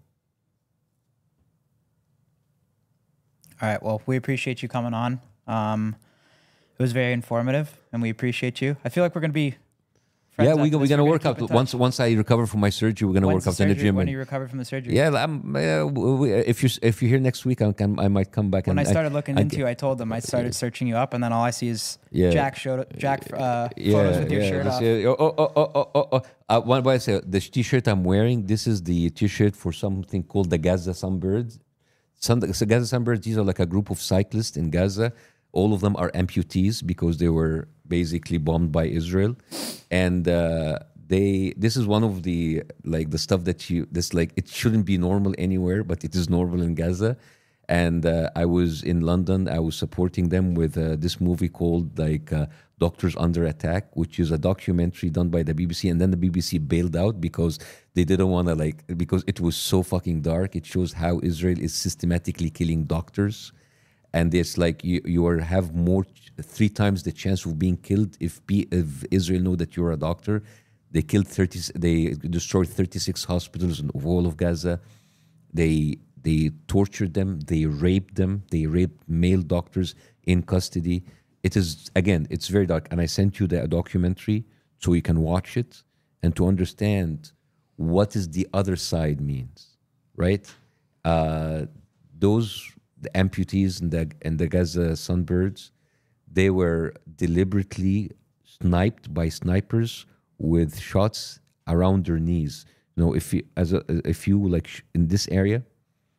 All right. Well, we appreciate you coming on. Um, it was very informative, and we appreciate you. I feel like we're going to be friends. Yeah, we, after we're this. gonna We're work keep out in touch. once once I recover from my surgery. We're gonna When's work the out in the surgery? gym. When and- do you recover from the surgery? yeah, I'm, uh, we, if you if you're here next week, I can I might come back. When and I started looking I, into you, I told them I started searching you up, and then all I see is Yeah. Jack showed Jack uh, yeah, photos with your yeah, shirt this- off. yeah, oh, oh, oh, oh, oh, oh, oh. Uh, what what I say? The T-shirt I'm wearing. This is the T-shirt for something called the Gaza Sunbirds. Sun, so Gaza Sunbirds. These are like a group of cyclists in Gaza. All of them are amputees because they were basically bombed by Israel, and uh, they. This is one of the like the stuff that you. This like it shouldn't be normal anywhere, but it is normal in Gaza. And uh, I was in London. I was supporting them with uh, this movie called like uh, Doctors Under Attack, which is a documentary done by the B B C. And then the B B C bailed out because they didn't want to like because it was so fucking dark. It shows how Israel is systematically killing doctors. And it's like you, you are have more three times the chance of being killed if P, if Israel know that you're a doctor. They killed thirty. They destroyed thirty-six hospitals in all of Gaza. They they tortured them. They raped them. They raped male doctors in custody. It is again. It's very dark. And I sent you the documentary so you can watch it and to understand what is the other side means. Right? Uh, those. The amputees and the and the Gaza Sunbirds, they were deliberately sniped by snipers with shots around their knees. You know, if you as a if you like sh- in this area,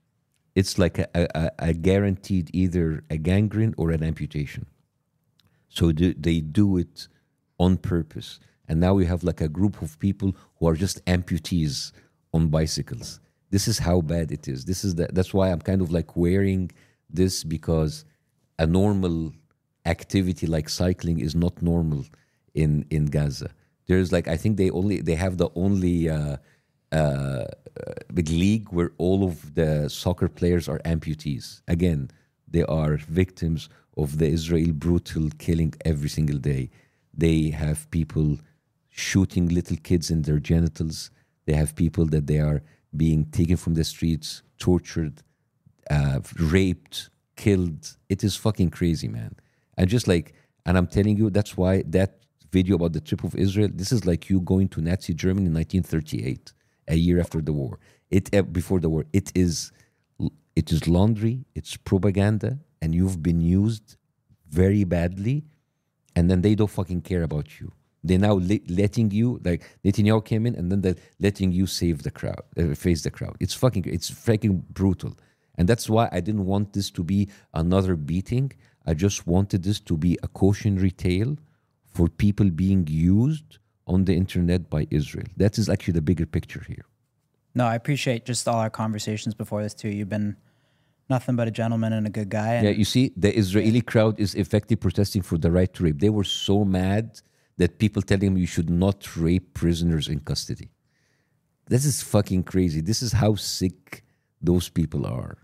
it's like a, a, a guaranteed either a gangrene or an amputation. So they, they do it on purpose. And now we have like a group of people who are just amputees on bicycles. This is how bad it is. This is the, that's why I'm kind of like wearing this, because a normal activity like cycling is not normal in, in Gaza. There's like, I think they only, they have the only uh, uh, big league where all of the soccer players are amputees. Again, they are victims of the Israel brutal killing every single day. They have people shooting little kids in their genitals. They have people that they are being taken from the streets, tortured, uh, raped, killed. It is fucking crazy, man. And just like, and I'm telling you, that's why that video about the trip of Israel, this is like you going to Nazi Germany in nineteen thirty-eight, a year after the war. It uh, before the war. It is, it is laundry. It's propaganda, and you've been used very badly. And then they don't fucking care about you. They're now le- letting you, like Netanyahu came in, and then they're letting you save the crowd, uh, face the crowd. It's fucking, it's freaking brutal. And that's why I didn't want this to be another beating. I just wanted this to be a cautionary tale for people being used on the internet by Israel. That is actually the bigger picture here. No, I appreciate just all our conversations before this too. You've been nothing but a gentleman and a good guy. And yeah, you see, the Israeli crowd is effectively protesting for the right to rape. They were so mad that people telling them you should not rape prisoners in custody. This is fucking crazy. This is how sick those people are.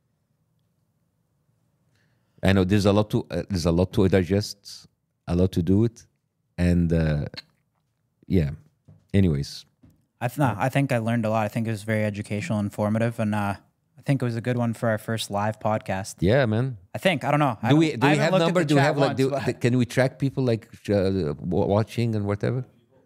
I know there's a lot to uh, there's a lot to digest, a lot to do it, and uh, yeah. Anyways, I th- no, I think I learned a lot. I think it was very educational, informative, and uh, I think it was a good one for our first live podcast. Yeah, man. I think I don't know. I do don't, we do I we have haven't looked at number? the Do we chat have like? Do, once, but- can we track people like uh, watching and whatever?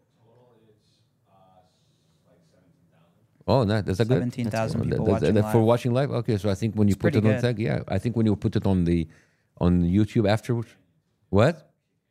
Oh, no, that's a good. seventeen thousand that's- people that's- watching that's for live. watching live. Okay, so I think when you It's put it pretty on good. tag, yeah, I think when you put it on the on YouTube afterwards. What?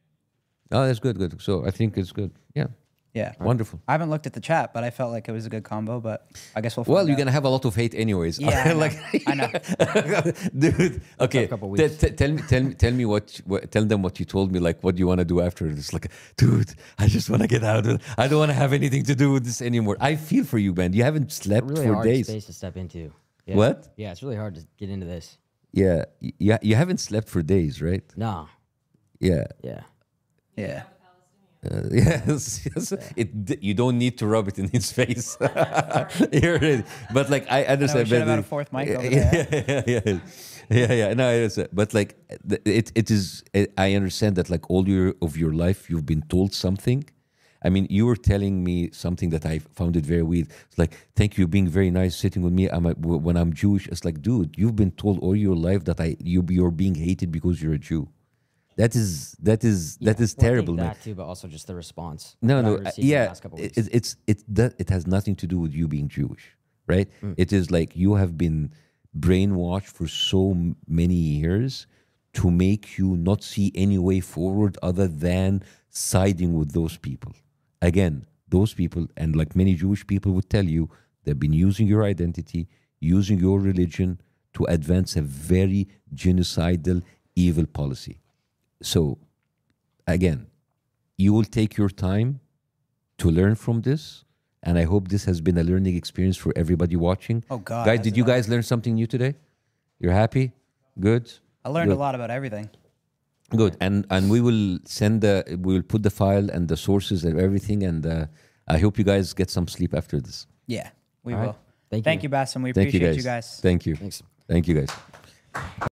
Oh, that's good, good. So I think it's good. Yeah, Yeah, wonderful. I haven't looked at the chat, but I felt like it was a good combo. But I guess we'll. Find Well, you're out. gonna have a lot of hate anyways. Yeah, I know. like, I know. dude. Okay, couple T- weeks. t- tell me, tell me, tell me what, what. Tell them what you told me. Like, what do you want to do after this? Like, dude, I just want to get out of it. I don't want to have anything to do with this anymore. I feel for you, man. You haven't slept Really for hard days. space to step into. Yeah. What? Yeah, it's really hard to get into this. Yeah, you, you haven't slept for days, right? No. Yeah. Yeah. Yeah. Uh, yes, yes. It, d- you don't need to rub it in his face. You're ready. But like I understand. should have but had the- a fourth mic over yeah, there. Yeah, yeah, yeah, yeah, yeah. No, it's, uh, but like the- it, it is. I understand that like all your of your life you've been told something. I mean, you were telling me something that I found it very weird. It's like, thank you, being very nice, sitting with me. I'm a, w- when I'm Jewish. It's like, dude, you've been told all your life that I you you're being hated because you're a Jew. That is that is that is Well, I think terrible, man. That too, but also just the response. No, that I no, uh, received the yeah, last couple it, weeks. it's it that it has nothing to do with you being Jewish, right? Mm. It is like you have been brainwashed for so m- many years to make you not see any way forward other than siding with those people. Again, those people, and like many Jewish people would tell you, they've been using your identity, using your religion to advance a very genocidal, evil policy. So, again, you will take your time to learn from this, and I hope this has been a learning experience for everybody watching. Oh, God, guys, has did it you not? guys learn something new today? You're happy? Good. I learned Good. a lot about everything. Good, and and we will send the we will put the file and the sources and everything, and uh, I hope you guys get some sleep after this. Yeah, we All right. will. Thank Thank you. you, Bassem. We Thank you appreciate guys. you guys. Thank you. Thanks. Thank you guys.